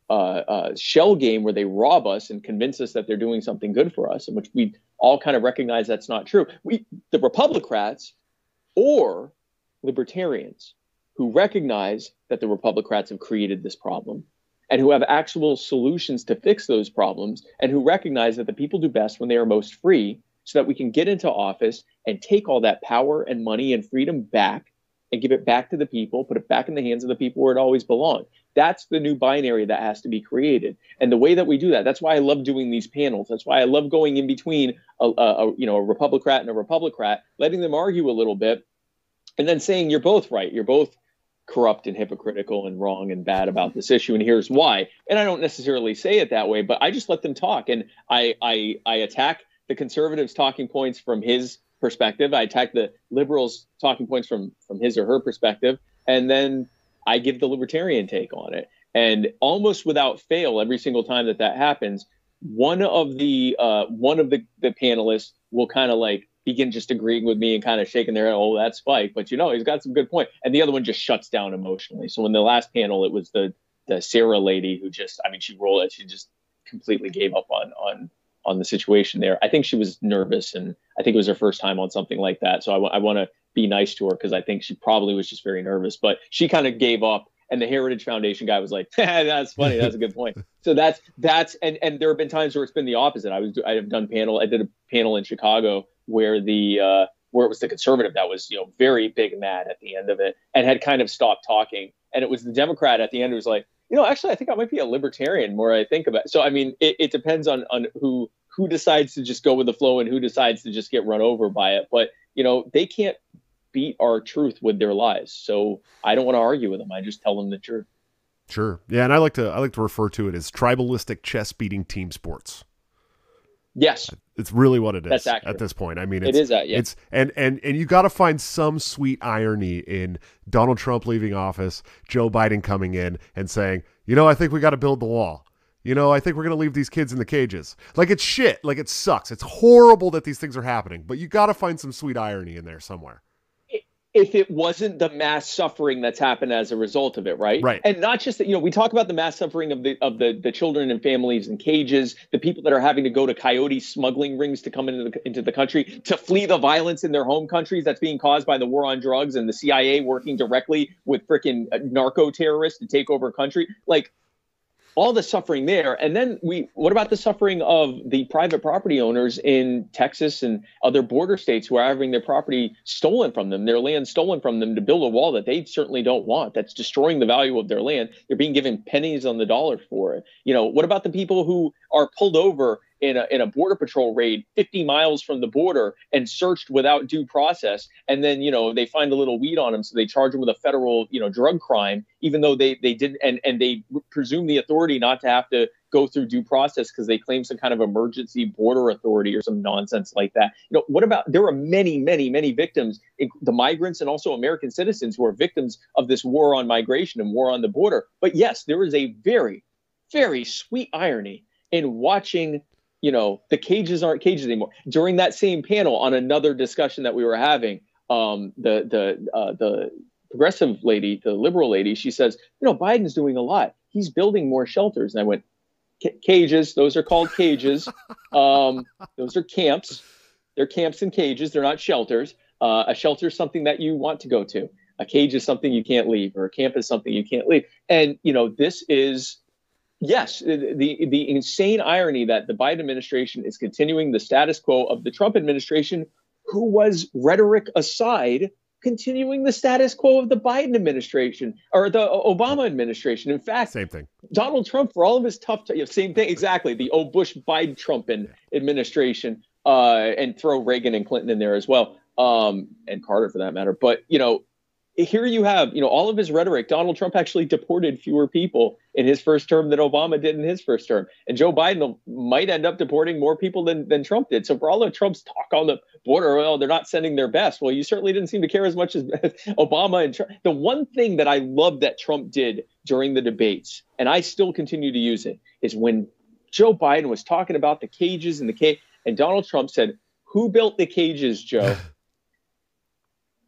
uh, uh, shell game where they rob us and convince us that they're doing something good for us, in which we all kind of recognize that's not true. We, the Republicrats or libertarians who recognize that the Republicrats have created this problem and who have actual solutions to fix those problems, and who recognize that the people do best when they are most free, so that we can get into office and take all that power and money and freedom back and give it back to the people, put it back in the hands of the people where it always belonged. That's the new binary that has to be created. And the way that we do that, that's why I love doing these panels. That's why I love going in between a, a, a you know, a Republicrat and a Republicrat, letting them argue a little bit, and then saying, you're both right. You're both corrupt and hypocritical and wrong and bad about this issue, and here's why. And I don't necessarily say it that way, but I just let them talk. And I I, I attack the conservatives' talking points from his perspective. I attack the liberals' talking points from from his or her perspective, and then I give the libertarian take on it. And almost without fail, every single time that that happens, one of the uh, one of the, the panelists will kind of like begin just agreeing with me and kind of shaking their head, oh, that's Spike, but you know, he's got some good point. And the other one just shuts down emotionally. So in the last panel, it was the the Sarah lady who just, I mean, she rolled it. She just completely gave up on on on the situation there. I think she was nervous, and I think it was her first time on something like that. So I, w- I want to be nice to her, because I think she probably was just very nervous, but she kind of gave up. And the Heritage Foundation guy was like, that's funny. That's a good point. So that's, that's, and, and there have been times where it's been the opposite. I was, I have done panel. I did a panel in Chicago where the, uh, where it was the conservative that was, you know, very big mad at the end of it and had kind of stopped talking. And it was the Democrat at the end who was like, you know, actually, I think I might be a libertarian more I think about it. So, I mean, it, it depends on, on who, who decides to just go with the flow and who decides to just get run over by it. But, you know, they can't beat our truth with their lies. So I don't want to argue with them. I just tell them the truth. Sure. Yeah. And I like to, I like to refer to it as tribalistic chess beating team sports. Yes. It's really what it is. That's accurate. At this point. I mean, it's, it is that, yeah. It's, and, and, and you got to find some sweet irony in Donald Trump leaving office, Joe Biden coming in and saying, you know, I think we got to build the wall. You know, I think we're going to leave these kids in the cages. Like, it's shit. Like, it sucks. It's horrible that these things are happening, but you got to find some sweet irony in there somewhere. If it wasn't the mass suffering that's happened as a result of it, right? Right. And not just that, you know, we talk about the mass suffering of the of the, the children and families in cages, the people that are having to go to coyote smuggling rings to come into the, into the country, to flee the violence in their home countries that's being caused by the war on drugs and the C I A working directly with freaking narco terrorists to take over a country. Like, all the suffering there. And then we, what about the suffering of the private property owners in Texas and other border states who are having their property stolen from them, their land stolen from them to build a wall that they certainly don't want, that's destroying the value of their land. They're being given pennies on the dollar for it. You know, what about the people who are pulled over in a, in a border patrol raid fifty miles from the border and searched without due process? And then, you know, they find a little weed on them, so they charge them with a federal, you know, drug crime, even though they, they didn't, and, and they presume the authority not to have to go through due process because they claim some kind of emergency border authority or some nonsense like that. You know, what about, there are many, many, many victims, the migrants and also American citizens who are victims of this war on migration and war on the border. But yes, there is a very, very sweet irony in watching, you know, the cages aren't cages anymore. During that same panel on another discussion that we were having, um, the the uh, the progressive lady, the liberal lady, she says, you know, Biden's doing a lot. He's building more shelters. And I went, cages, those are called cages. Um, those are camps. They're camps and cages. They're not shelters. Uh, a shelter is something that you want to go to. A cage is something you can't leave, or a camp is something you can't leave. And, you know, this is, yes, the, the insane irony that the Biden administration is continuing the status quo of the Trump administration, who was, rhetoric aside, continuing the status quo of the Biden administration or the Obama administration. In fact, same thing. Donald Trump, for all of his tough, t- same thing, exactly. The old Bush Biden Trump administration, uh, and throw Reagan and Clinton in there as well, um, and Carter for that matter. But, you know, here you have, you know, all of his rhetoric. Donald Trump actually deported fewer people in his first term than Obama did in his first term. And Joe Biden might end up deporting more people than, than Trump did. So for all of Trump's talk on the border, well, they're not sending their best. Well, you certainly didn't seem to care as much as Obama and Trump. The one thing that I love that Trump did during the debates, and I still continue to use it, is when Joe Biden was talking about the cages and the cage, and Donald Trump said, "Who built the cages, Joe?"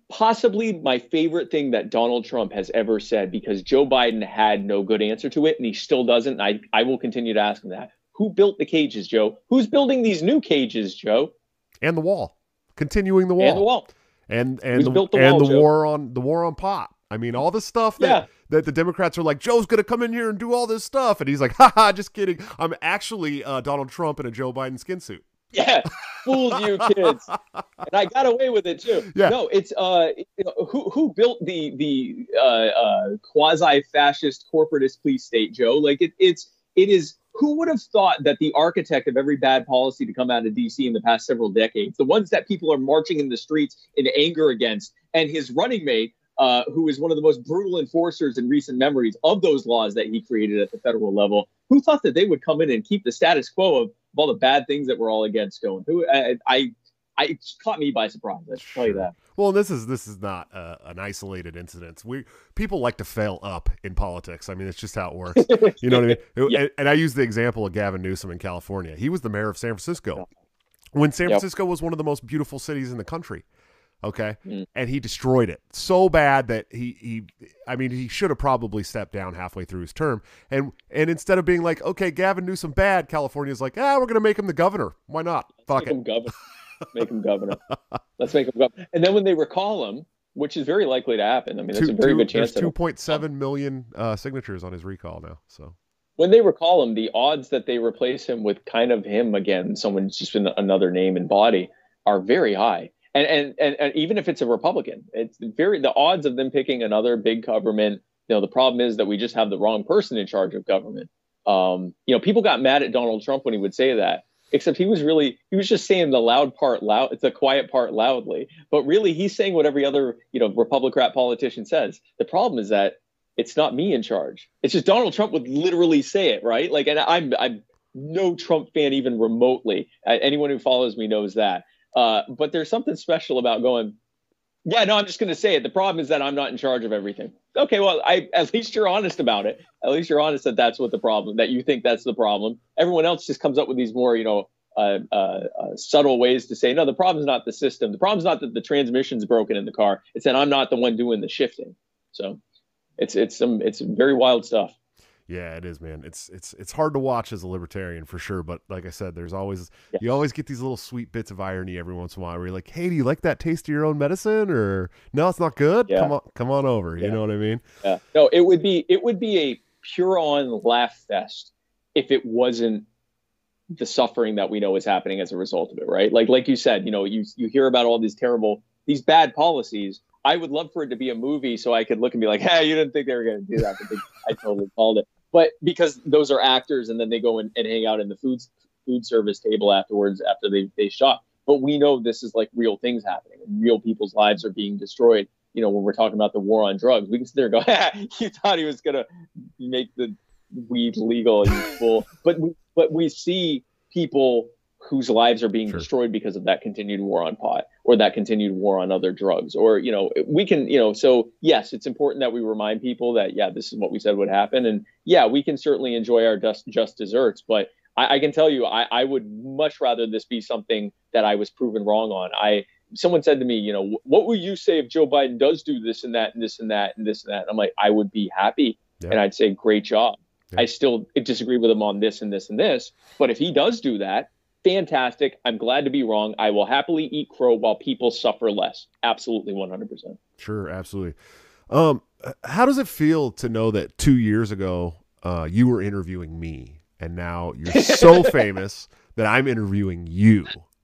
possibly my favorite thing that Donald Trump has ever said, because Joe Biden had no good answer to it, and he still doesn't. And I, I will continue to ask him that. Who built the cages, Joe? Who's building these new cages, Joe? And the wall. Continuing the wall. And the wall. And and Who's the, built the and wall, the Joe? war on the war on pot. I mean, all this stuff that, Yeah. that the Democrats are like, Joe's going to come in here and do all this stuff. And he's like, haha, just kidding. I'm actually uh, Donald Trump in a Joe Biden skin suit. Yeah, fooled you kids, and I got away with it too. Yeah. No, it's uh, you know, who who built the the uh, uh, quasi-fascist corporatist police state, Joe? Like it, it's it is. Who would have thought that the architect of every bad policy to come out of D C in the past several decades, the ones that people are marching in the streets in anger against, and his running mate, uh, who is one of the most brutal enforcers in recent memories of those laws that he created at the federal level, who thought that they would come in and keep the status quo of all the bad things that we're all against going? Who I, I, I it caught me by surprise. I should tell you that. Well, this is this is not uh, an isolated incident. We people like to fail up in politics. I mean, it's just how it works. You know what I mean? It- Yeah. and, and I use the example of Gavin Newsom in California. He was the mayor of San Francisco when San Yep. Francisco was one of the most beautiful cities in the country. Okay, Mm. and he destroyed it so bad that he he. I mean, he should have probably stepped down halfway through his term. And and instead of being like, okay, Gavin Newsom bad, California's like, ah, we're gonna make him the governor. Why not? Fuck Make it. him governor. Make him governor. Let's make him governor. And then when they recall him, which is very likely to happen. I mean, there's Two- a very two- good chance. There's that two point seven million uh, signatures on his recall now. So when they recall him, the odds that they replace him with kind of him again, someone's just been another name and body, are very high. And, and and and even if it's a Republican, it's very the odds of them picking another big government. You know, the problem is that we just have the wrong person in charge of government. Um, you know, people got mad at Donald Trump when he would say that, except he was really he was just saying the loud part loud, it's the quiet part loudly. But really, he's saying what every other you know Republican politician says. The problem is that it's not me in charge. It's just Donald Trump would literally say it, right? Like, and I'm I'm no Trump fan even remotely. Uh, anyone who follows me knows that. Uh, but there's something special about going, yeah, no, I'm just going to say it. The problem is that I'm not in charge of everything. Okay, well, I at least you're honest about it. At least you're honest that that's what the problem, that you think that's the problem. Everyone else just comes up with these more, you know, uh, uh, uh, subtle ways to say, no, the problem's not the system. The problem's not that the transmission's broken in the car. It's that I'm not the one doing the shifting. So it's it's some it's very wild stuff. yeah, it is, man. It's it's it's hard to watch as a libertarian for sure. But like I said, there's always Yeah. you always get these little sweet bits of irony every once in a while where you're like, hey, do you like that taste of your own medicine? Or no, it's not good. Yeah. Come on, come on over. You Yeah. know what I mean? Yeah. No, it would be it would be a pure on laugh fest if it wasn't the suffering that we know is happening as a result of it, right? Like like you said, you know, you you hear about all these terrible, these bad policies. I would love for it to be a movie so I could look and be like, hey, you didn't think they were going to do that, but they, I totally called it. But because those are actors, and then they go in and hang out in the food food service table afterwards after they they shot. But we know this is like real things happening, and real people's lives are being destroyed. You know, when we're talking about the war on drugs, we can sit there and go, ha, you thought he was going to make the weed legal, you fool. But we, but we see people whose lives are being Sure. destroyed because of that continued war on pot or that continued war on other drugs. Or, you know, we can, you know, so yes, it's important that we remind people that, yeah, this is what we said would happen. And yeah, we can certainly enjoy our just, just desserts, but I, I can tell you, I, I would much rather this be something that I was proven wrong on. I, someone said to me, you know, what will you say if Joe Biden does do this and that and this and that and this and that? And I'm like, I would be happy. Yeah. And I'd say, great job. Yeah. I still disagree with him on this and this and this. But if he does do that, fantastic. I'm glad to be wrong. I will happily eat crow while people suffer less. Absolutely, one hundred percent. Sure, absolutely. Um, how does it feel to know that two years ago uh, you were interviewing me, and now you're so famous that I'm interviewing you?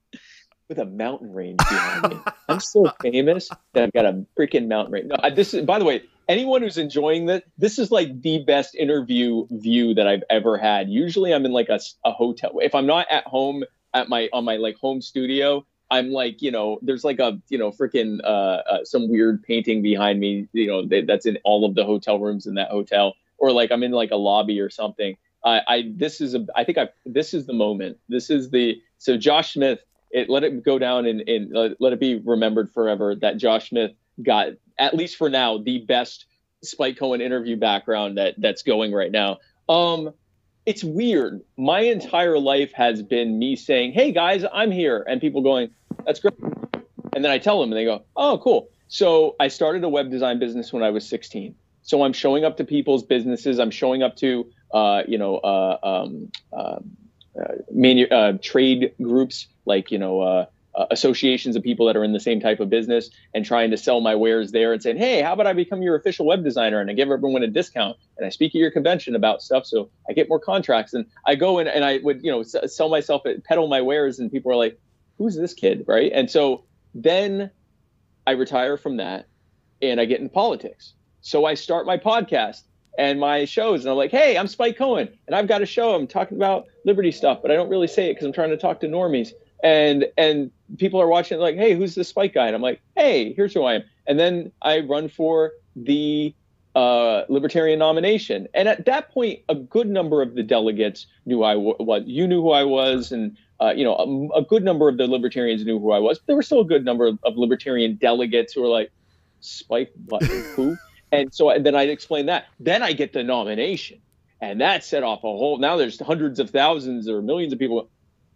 With a mountain range behind me. I'm so famous that I've got a freaking mountain range. No, I, this is, by the way, anyone who's enjoying this, this is like the best interview view that I've ever had. Usually I'm in like a, a hotel. If I'm not at home at my, on my like home studio, I'm like, you know, there's like a, you know, freaking uh, uh, some weird painting behind me, you know, that, that's in all of the hotel rooms in that hotel, or like I'm in like a lobby or something. I, I this is a, I think I, this is the moment. This is the, so Josh Smith, it let it go down and, and let, let it be remembered forever that Josh Smith got, at least for now, the best Spike Cohen interview background that that's going right now. Um, it's weird. My entire life has been me saying, hey guys, I'm here. And people going, that's great. And then I tell them and they go, oh, cool. So I started a web design business when I was sixteen. So I'm showing up to people's businesses. I'm showing up to, uh, you know, uh, um, uh, uh, manu- uh, trade groups, like, you know, uh, uh, associations of people that are in the same type of business, and trying to sell my wares there and saying, hey, how about I become your official web designer? And I give everyone a discount, and I speak at your convention about stuff, so I get more contracts. And I go in and I would, you know, s- sell myself, peddle my wares, and people are like, who's this kid, right? And so then I retire from that and I get into politics. So I start my podcast and my shows, and I'm like, hey, I'm Spike Cohen, and I've got a show. I'm talking about liberty stuff, but I don't really say it because I'm trying to talk to normies. And and people are watching it like, hey, who's this Spike guy? And I'm like, hey, here's who I am. And then I run for the uh, Libertarian nomination. And at that point, a good number of the delegates knew I w- what you knew who I was, and uh, you know, a, a good number of the Libertarians knew who I was. But there were still a good number of, of Libertarian delegates who were like, Spike, what, who? And so and then I'd explain that. Then I get the nomination, and that set off a whole. Now there's hundreds of thousands or millions of people.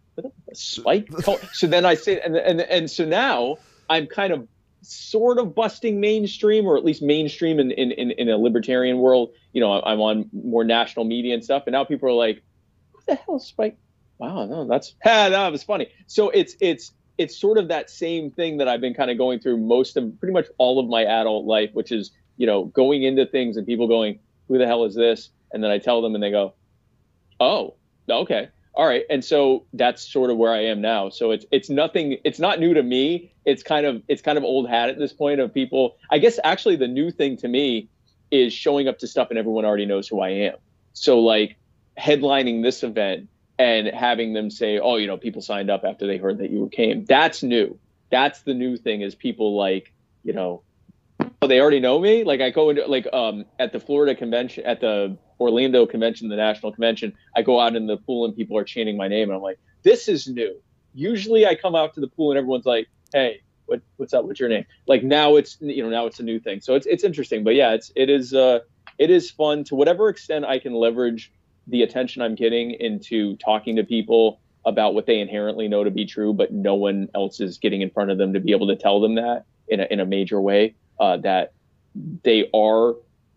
Spike. So then I say, and and and so now I'm kind of sort of busting mainstream, or at least mainstream in in in, in a libertarian world. You know, I'm on more national media and stuff, and now people are like, "Who the hell is Spike?" Wow, no, that's ah, that was funny. So it's it's it's sort of that same thing that I've been kind of going through most of, pretty much all of my adult life, which is, you know, going into things and people going, who the hell is this? And then I tell them and they go, oh, okay. All right. And so that's sort of where I am now. So it's, it's nothing, it's not new to me. It's kind of, it's kind of old hat at this point of people. I guess actually the new thing to me is showing up to stuff and everyone already knows who I am. So like headlining this event and having them say, oh, you know, people signed up after they heard that you came. That's new. That's the new thing, is people like, you know, oh, they already know me. Like I go into like um at the Florida convention, at the Orlando convention, the national convention, I go out in the pool and people are chanting my name. And I'm like, this is new. Usually I come out to the pool and everyone's like, hey, what, what's up? What's your name? Like now it's, you know, now it's a new thing. So it's, it's interesting, but yeah, it's, it is, uh, it is fun to whatever extent I can leverage the attention I'm getting into talking to people about what they inherently know to be true, but no one else is getting in front of them to be able to tell them that in a, in a major way, uh, that they are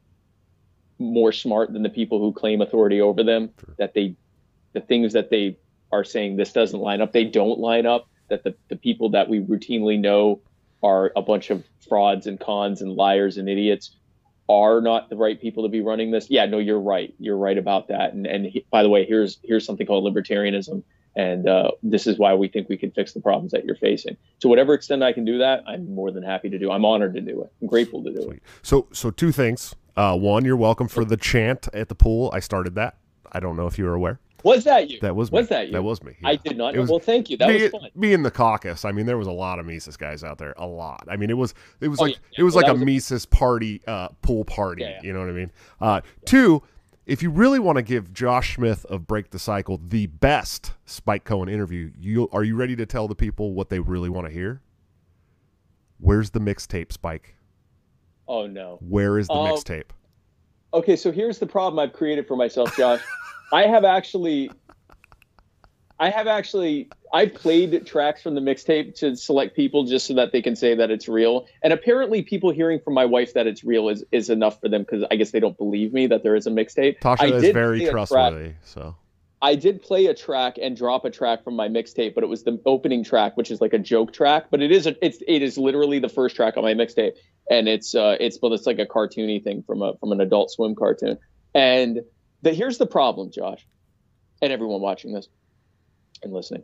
more smart than the people who claim authority over them, sure. that they, the things that they are saying, this doesn't line up, they don't line up, that the, the people that we routinely know are a bunch of frauds and cons and liars and idiots are not the right people to be running this. Yeah, no, you're right. You're right about that. And and he, by the way, here's here's something called libertarianism. And uh, this is why we think we can fix the problems that you're facing. To whatever extent I can do that, I'm more than happy to do. I'm honored to do it. I'm grateful to do Sweet. it. So so two things. Uh, one, you're welcome for the chant at the pool. I started that. I don't know if you were aware. Was that you? That was me. Was that you? That was me. Yeah. I did not. It was, well, thank you. That me, was fun. Me in the caucus. I mean, there was a lot of Mises guys out there. A lot. I mean, it was it was oh, like yeah, yeah. it was well, like a was Mises party, uh, pool party. Yeah, yeah. You know what I mean? Uh, yeah. Two, if you really want to give Josh Smith of Break the Cycle the best Spike Cohen interview, you are you ready to tell the people what they really want to hear? Where's the mixtape, Spike? Oh no. Where is the um, mixtape? Okay, so here's the problem I've created for myself, Josh. I have actually. I have actually, I played tracks from the mixtape to select people just so that they can say that it's real. And apparently people hearing from my wife that it's real is, is enough for them, because I guess they don't believe me that there is a mixtape. Tasha I is did very trustworthy. So I did play a track and drop a track from my mixtape, but it was the opening track, which is like a joke track. But it is a, it's it is literally the first track on my mixtape, and it's uh it's well it's like a cartoony thing from a from an Adult Swim cartoon. And the, here's the problem, Josh, and everyone watching this and listening.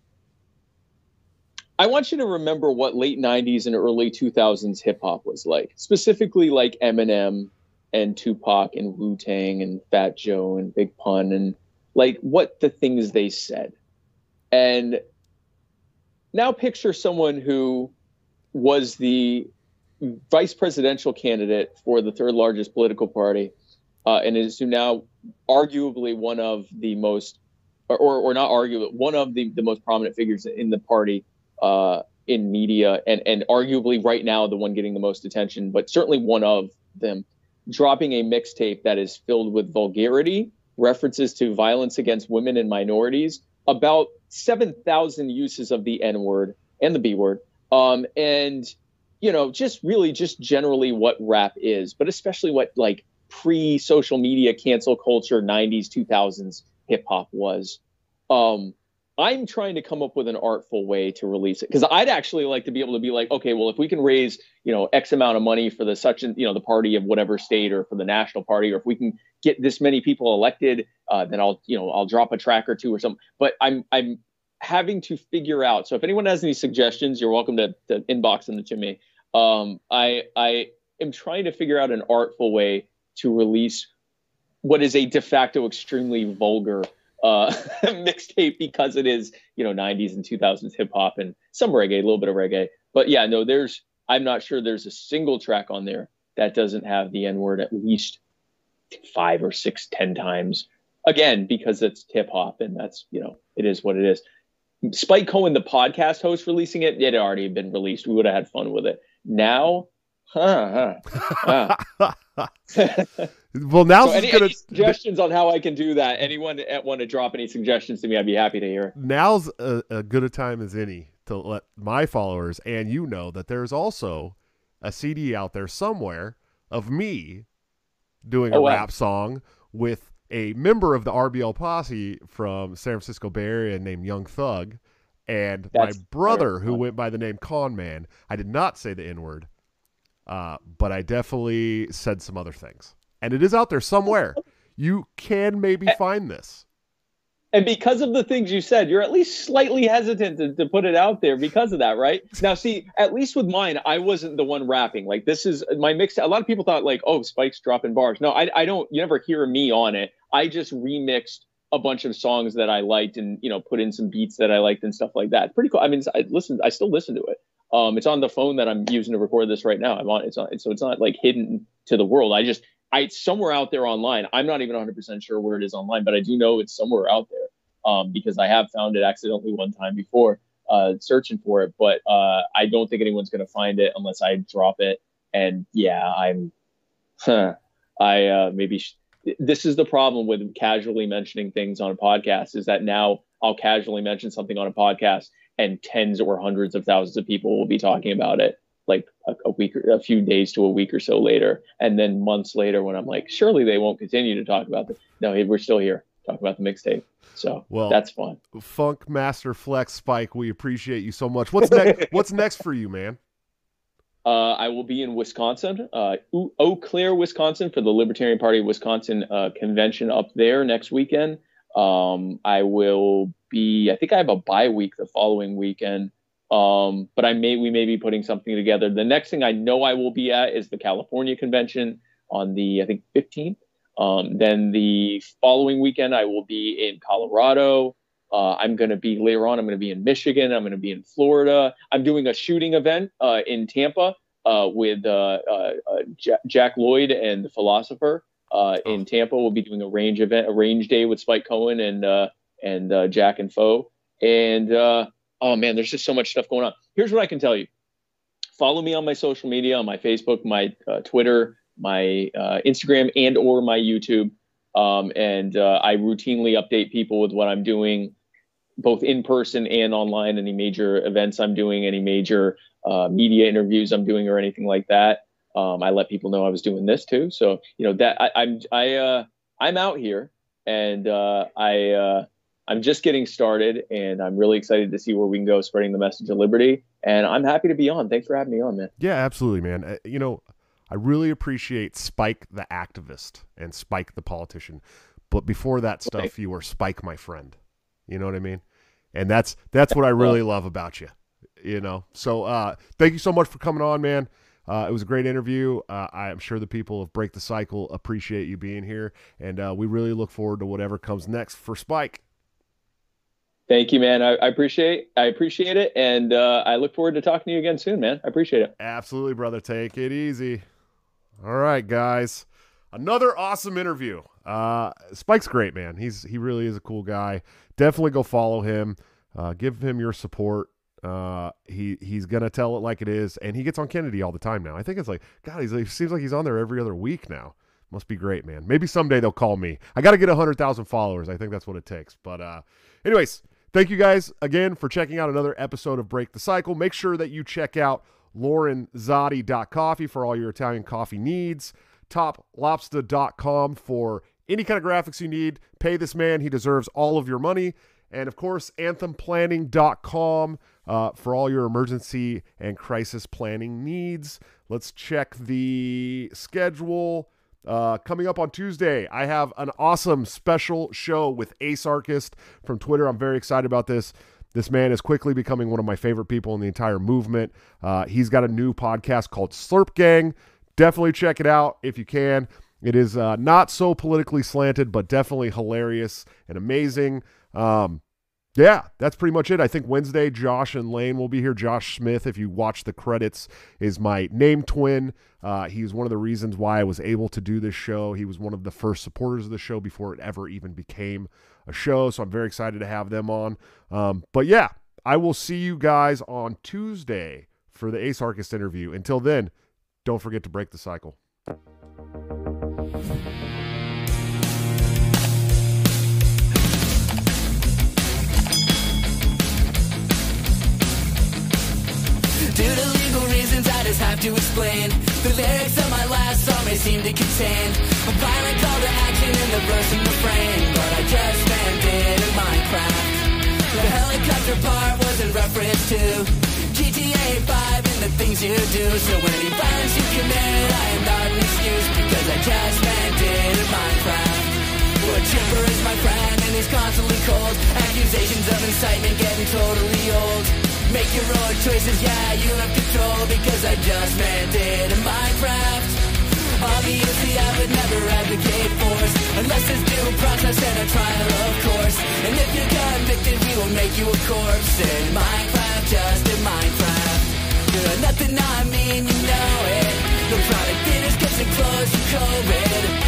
I want you to remember what late nineties and early two thousands hip hop was like, specifically like Eminem and Tupac and Wu-Tang and Fat Joe and Big Pun, and like what the things they said. And now picture someone who was the vice presidential candidate for the third largest political party, uh, and is now arguably one of the most Or, or not arguably, one of the, the most prominent figures in the party, uh, in media, and, and arguably right now the one getting the most attention, but certainly one of them, dropping a mixtape that is filled with vulgarity, references to violence against women and minorities, about seven thousand uses of the N-word and the B-word, um, and you know, just really just generally what rap is, but especially what like pre-social media cancel culture nineties, two thousands hip hop was. Um, I'm trying to come up with an artful way to release it, because I'd actually like to be able to be like, okay, well, if we can raise, you know, X amount of money for the such and, you know, the party of whatever state, or for the national party, or if we can get this many people elected, uh, then I'll, you know, I'll drop a track or two or something. But I'm, I'm having to figure out. So if anyone has any suggestions, you're welcome to, to inbox them to me. Um, I, I am trying to figure out an artful way to release what is a de facto extremely vulgar uh mixtape, because it is, you know, nineties and two thousands hip hop and some reggae, a little bit of reggae. But yeah, no, there's I'm not sure there's a single track on there that doesn't have the N-word at least five or six, ten times. Again, because it's hip hop, and that's, you know, it is what it is. Spike Cohen, the podcast host, releasing it, it had already been released. We would have had fun with it. Now, huh, huh, huh. Well, now so any, gonna, any suggestions on how I can do that? Anyone want to drop any suggestions to me? I'd be happy to hear. Now's a, a good a time as any to let my followers and you know that there's also a C D out there somewhere of me doing a oh, rap wow. song with a member of the R B L posse from San Francisco Bay Area named Young Thug, and That's my brother who went by the name Con Man. I did not say the N-word, uh, but I definitely said some other things. And it is out there somewhere. You can maybe find this. And because of the things you said, you're at least slightly hesitant to, to put it out there because of that, right? Now, see, at least with mine, I wasn't the one rapping. Like, this is my mix. A lot of people thought, like, oh, Spike's dropping bars. No, I, I don't. You never hear me on it. I just remixed a bunch of songs that I liked and, you know, put in some beats that I liked and stuff like that. It's pretty cool. I mean, I listen. I still listen to it. Um, it's on the phone that I'm using to record this right now. I'm on. It's on. So it's not like hidden to the world. I just. I, it's somewhere out there online. I'm not even one hundred percent sure where it is online, but I do know it's somewhere out there um, because I have found it accidentally one time before uh, searching for it. But uh, I don't think anyone's going to find it unless I drop it. And yeah, I'm, huh, I uh, maybe, sh- this is the problem with casually mentioning things on a podcast, is that now I'll casually mention something on a podcast and tens or hundreds of thousands of people will be talking about it. Like a, a week or a few days to a week or so later. And then months later when I'm like, surely they won't continue to talk about this. No, we're still here talking about the mixtape. So well, that's fun. Funk Master Flex Spike, we appreciate you so much. What's next? What's next for you, man? Uh, I will be in Wisconsin, uh, Eau Claire, Wisconsin, for the Libertarian Party of Wisconsin uh, convention up there next weekend. Um, I will be, I think I have a bye week the following weekend. Um, but I may, we may be putting something together. The next thing I know I will be at is the California convention on the, I think, fifteenth. Um, then the following weekend, I will be in Colorado. Uh, I'm going to be later on, I'm going to be in Michigan. I'm going to be in Florida. I'm doing a shooting event, uh, in Tampa, uh, with, uh, uh, uh J- Jack Lloyd and the Philosopher, uh, in Tampa. We'll be doing a range event, a range day with Spike Cohen and, uh, and, uh, Jack and Foe. And, uh, oh man, there's just so much stuff going on. Here's what I can tell you. Follow me on my social media, on my Facebook, my uh, Twitter, my uh, Instagram, and or my YouTube. Um, and uh, I routinely update people with what I'm doing, both in person and online, any major events I'm doing, any major uh, media interviews I'm doing or anything like that. Um, I let people know I was doing this too. So, you know, that I, I'm, I, uh, I'm out here and uh, I, uh, I'm just getting started, and I'm really excited to see where we can go spreading the message of liberty. And I'm happy to be on. Thanks for having me on, man. Yeah, absolutely, man. Uh, you know, I really appreciate Spike the activist and Spike the politician. But before that stuff, okay. you were Spike my friend. You know what I mean? And that's that's what I really love about you. You know? So uh, thank you so much for coming on, man. Uh, it was a great interview. Uh, I'm sure the people of Break the Cycle appreciate you being here. And uh, we really look forward to whatever comes next for Spike. Thank you, man. I, I appreciate I appreciate it. And uh, I look forward to talking to you again soon, man. I appreciate it. Absolutely, brother. Take it easy. All right, guys. Another awesome interview. Uh, Spike's great, man. He's He really is a cool guy. Definitely go follow him. Uh, give him your support. Uh, he He's going to tell it like it is. And he gets on Kennedy all the time now. I think it's like, God, he's, it seems like he's on there every other week now. Must be great, man. Maybe someday they'll call me. I got to get one hundred thousand followers. I think that's what it takes. But uh, anyways, thank you guys again for checking out another episode of Break the Cycle. Make sure that you check out Lorenzotti dot coffee for all your Italian coffee needs. top lobster dot com for any kind of graphics you need. Pay this man. He deserves all of your money. And, of course, anthem planning dot com uh, for all your emergency and crisis planning needs. Let's check the schedule. Uh, coming up on Tuesday, I have an awesome special show with Ace Archist from Twitter. I'm very excited about this. This man is quickly becoming one of my favorite people in the entire movement. Uh, he's got a new podcast called Slurp Gang. Definitely check it out if you can. It is uh, not so politically slanted, but definitely hilarious and amazing. Um, yeah, that's pretty much it. I think Wednesday, Josh and Lane will be here. Josh Smith, if you watch the credits, is my name twin. Uh, he's one of the reasons why I was able to do this show. He was one of the first supporters of the show before it ever even became a show, so I'm very excited to have them on. Um, but yeah, I will see you guys on Tuesday for the Ace Archist interview. Until then, don't forget to break the cycle. Due to legal reasons, I just have to explain. The lyrics of my last song may seem to contain a violent call to action in the verse and refrain, but I just meant it in Minecraft. The helicopter part was in reference to G T A five and the things you do. So any violence you commit, I am not an excuse, because I just meant it in Minecraft. Well, Chipper is my friend and he's constantly cold. Accusations of incitement getting totally old. Make your own choices, yeah, you have control, because I just meant it in Minecraft. Obviously I would never advocate force, unless there's due process and a trial, of course. And if you're convicted, we will make you a corpse in Minecraft, just in Minecraft. You're nothing I mean, you know it. The product finished, gets it close to COVID.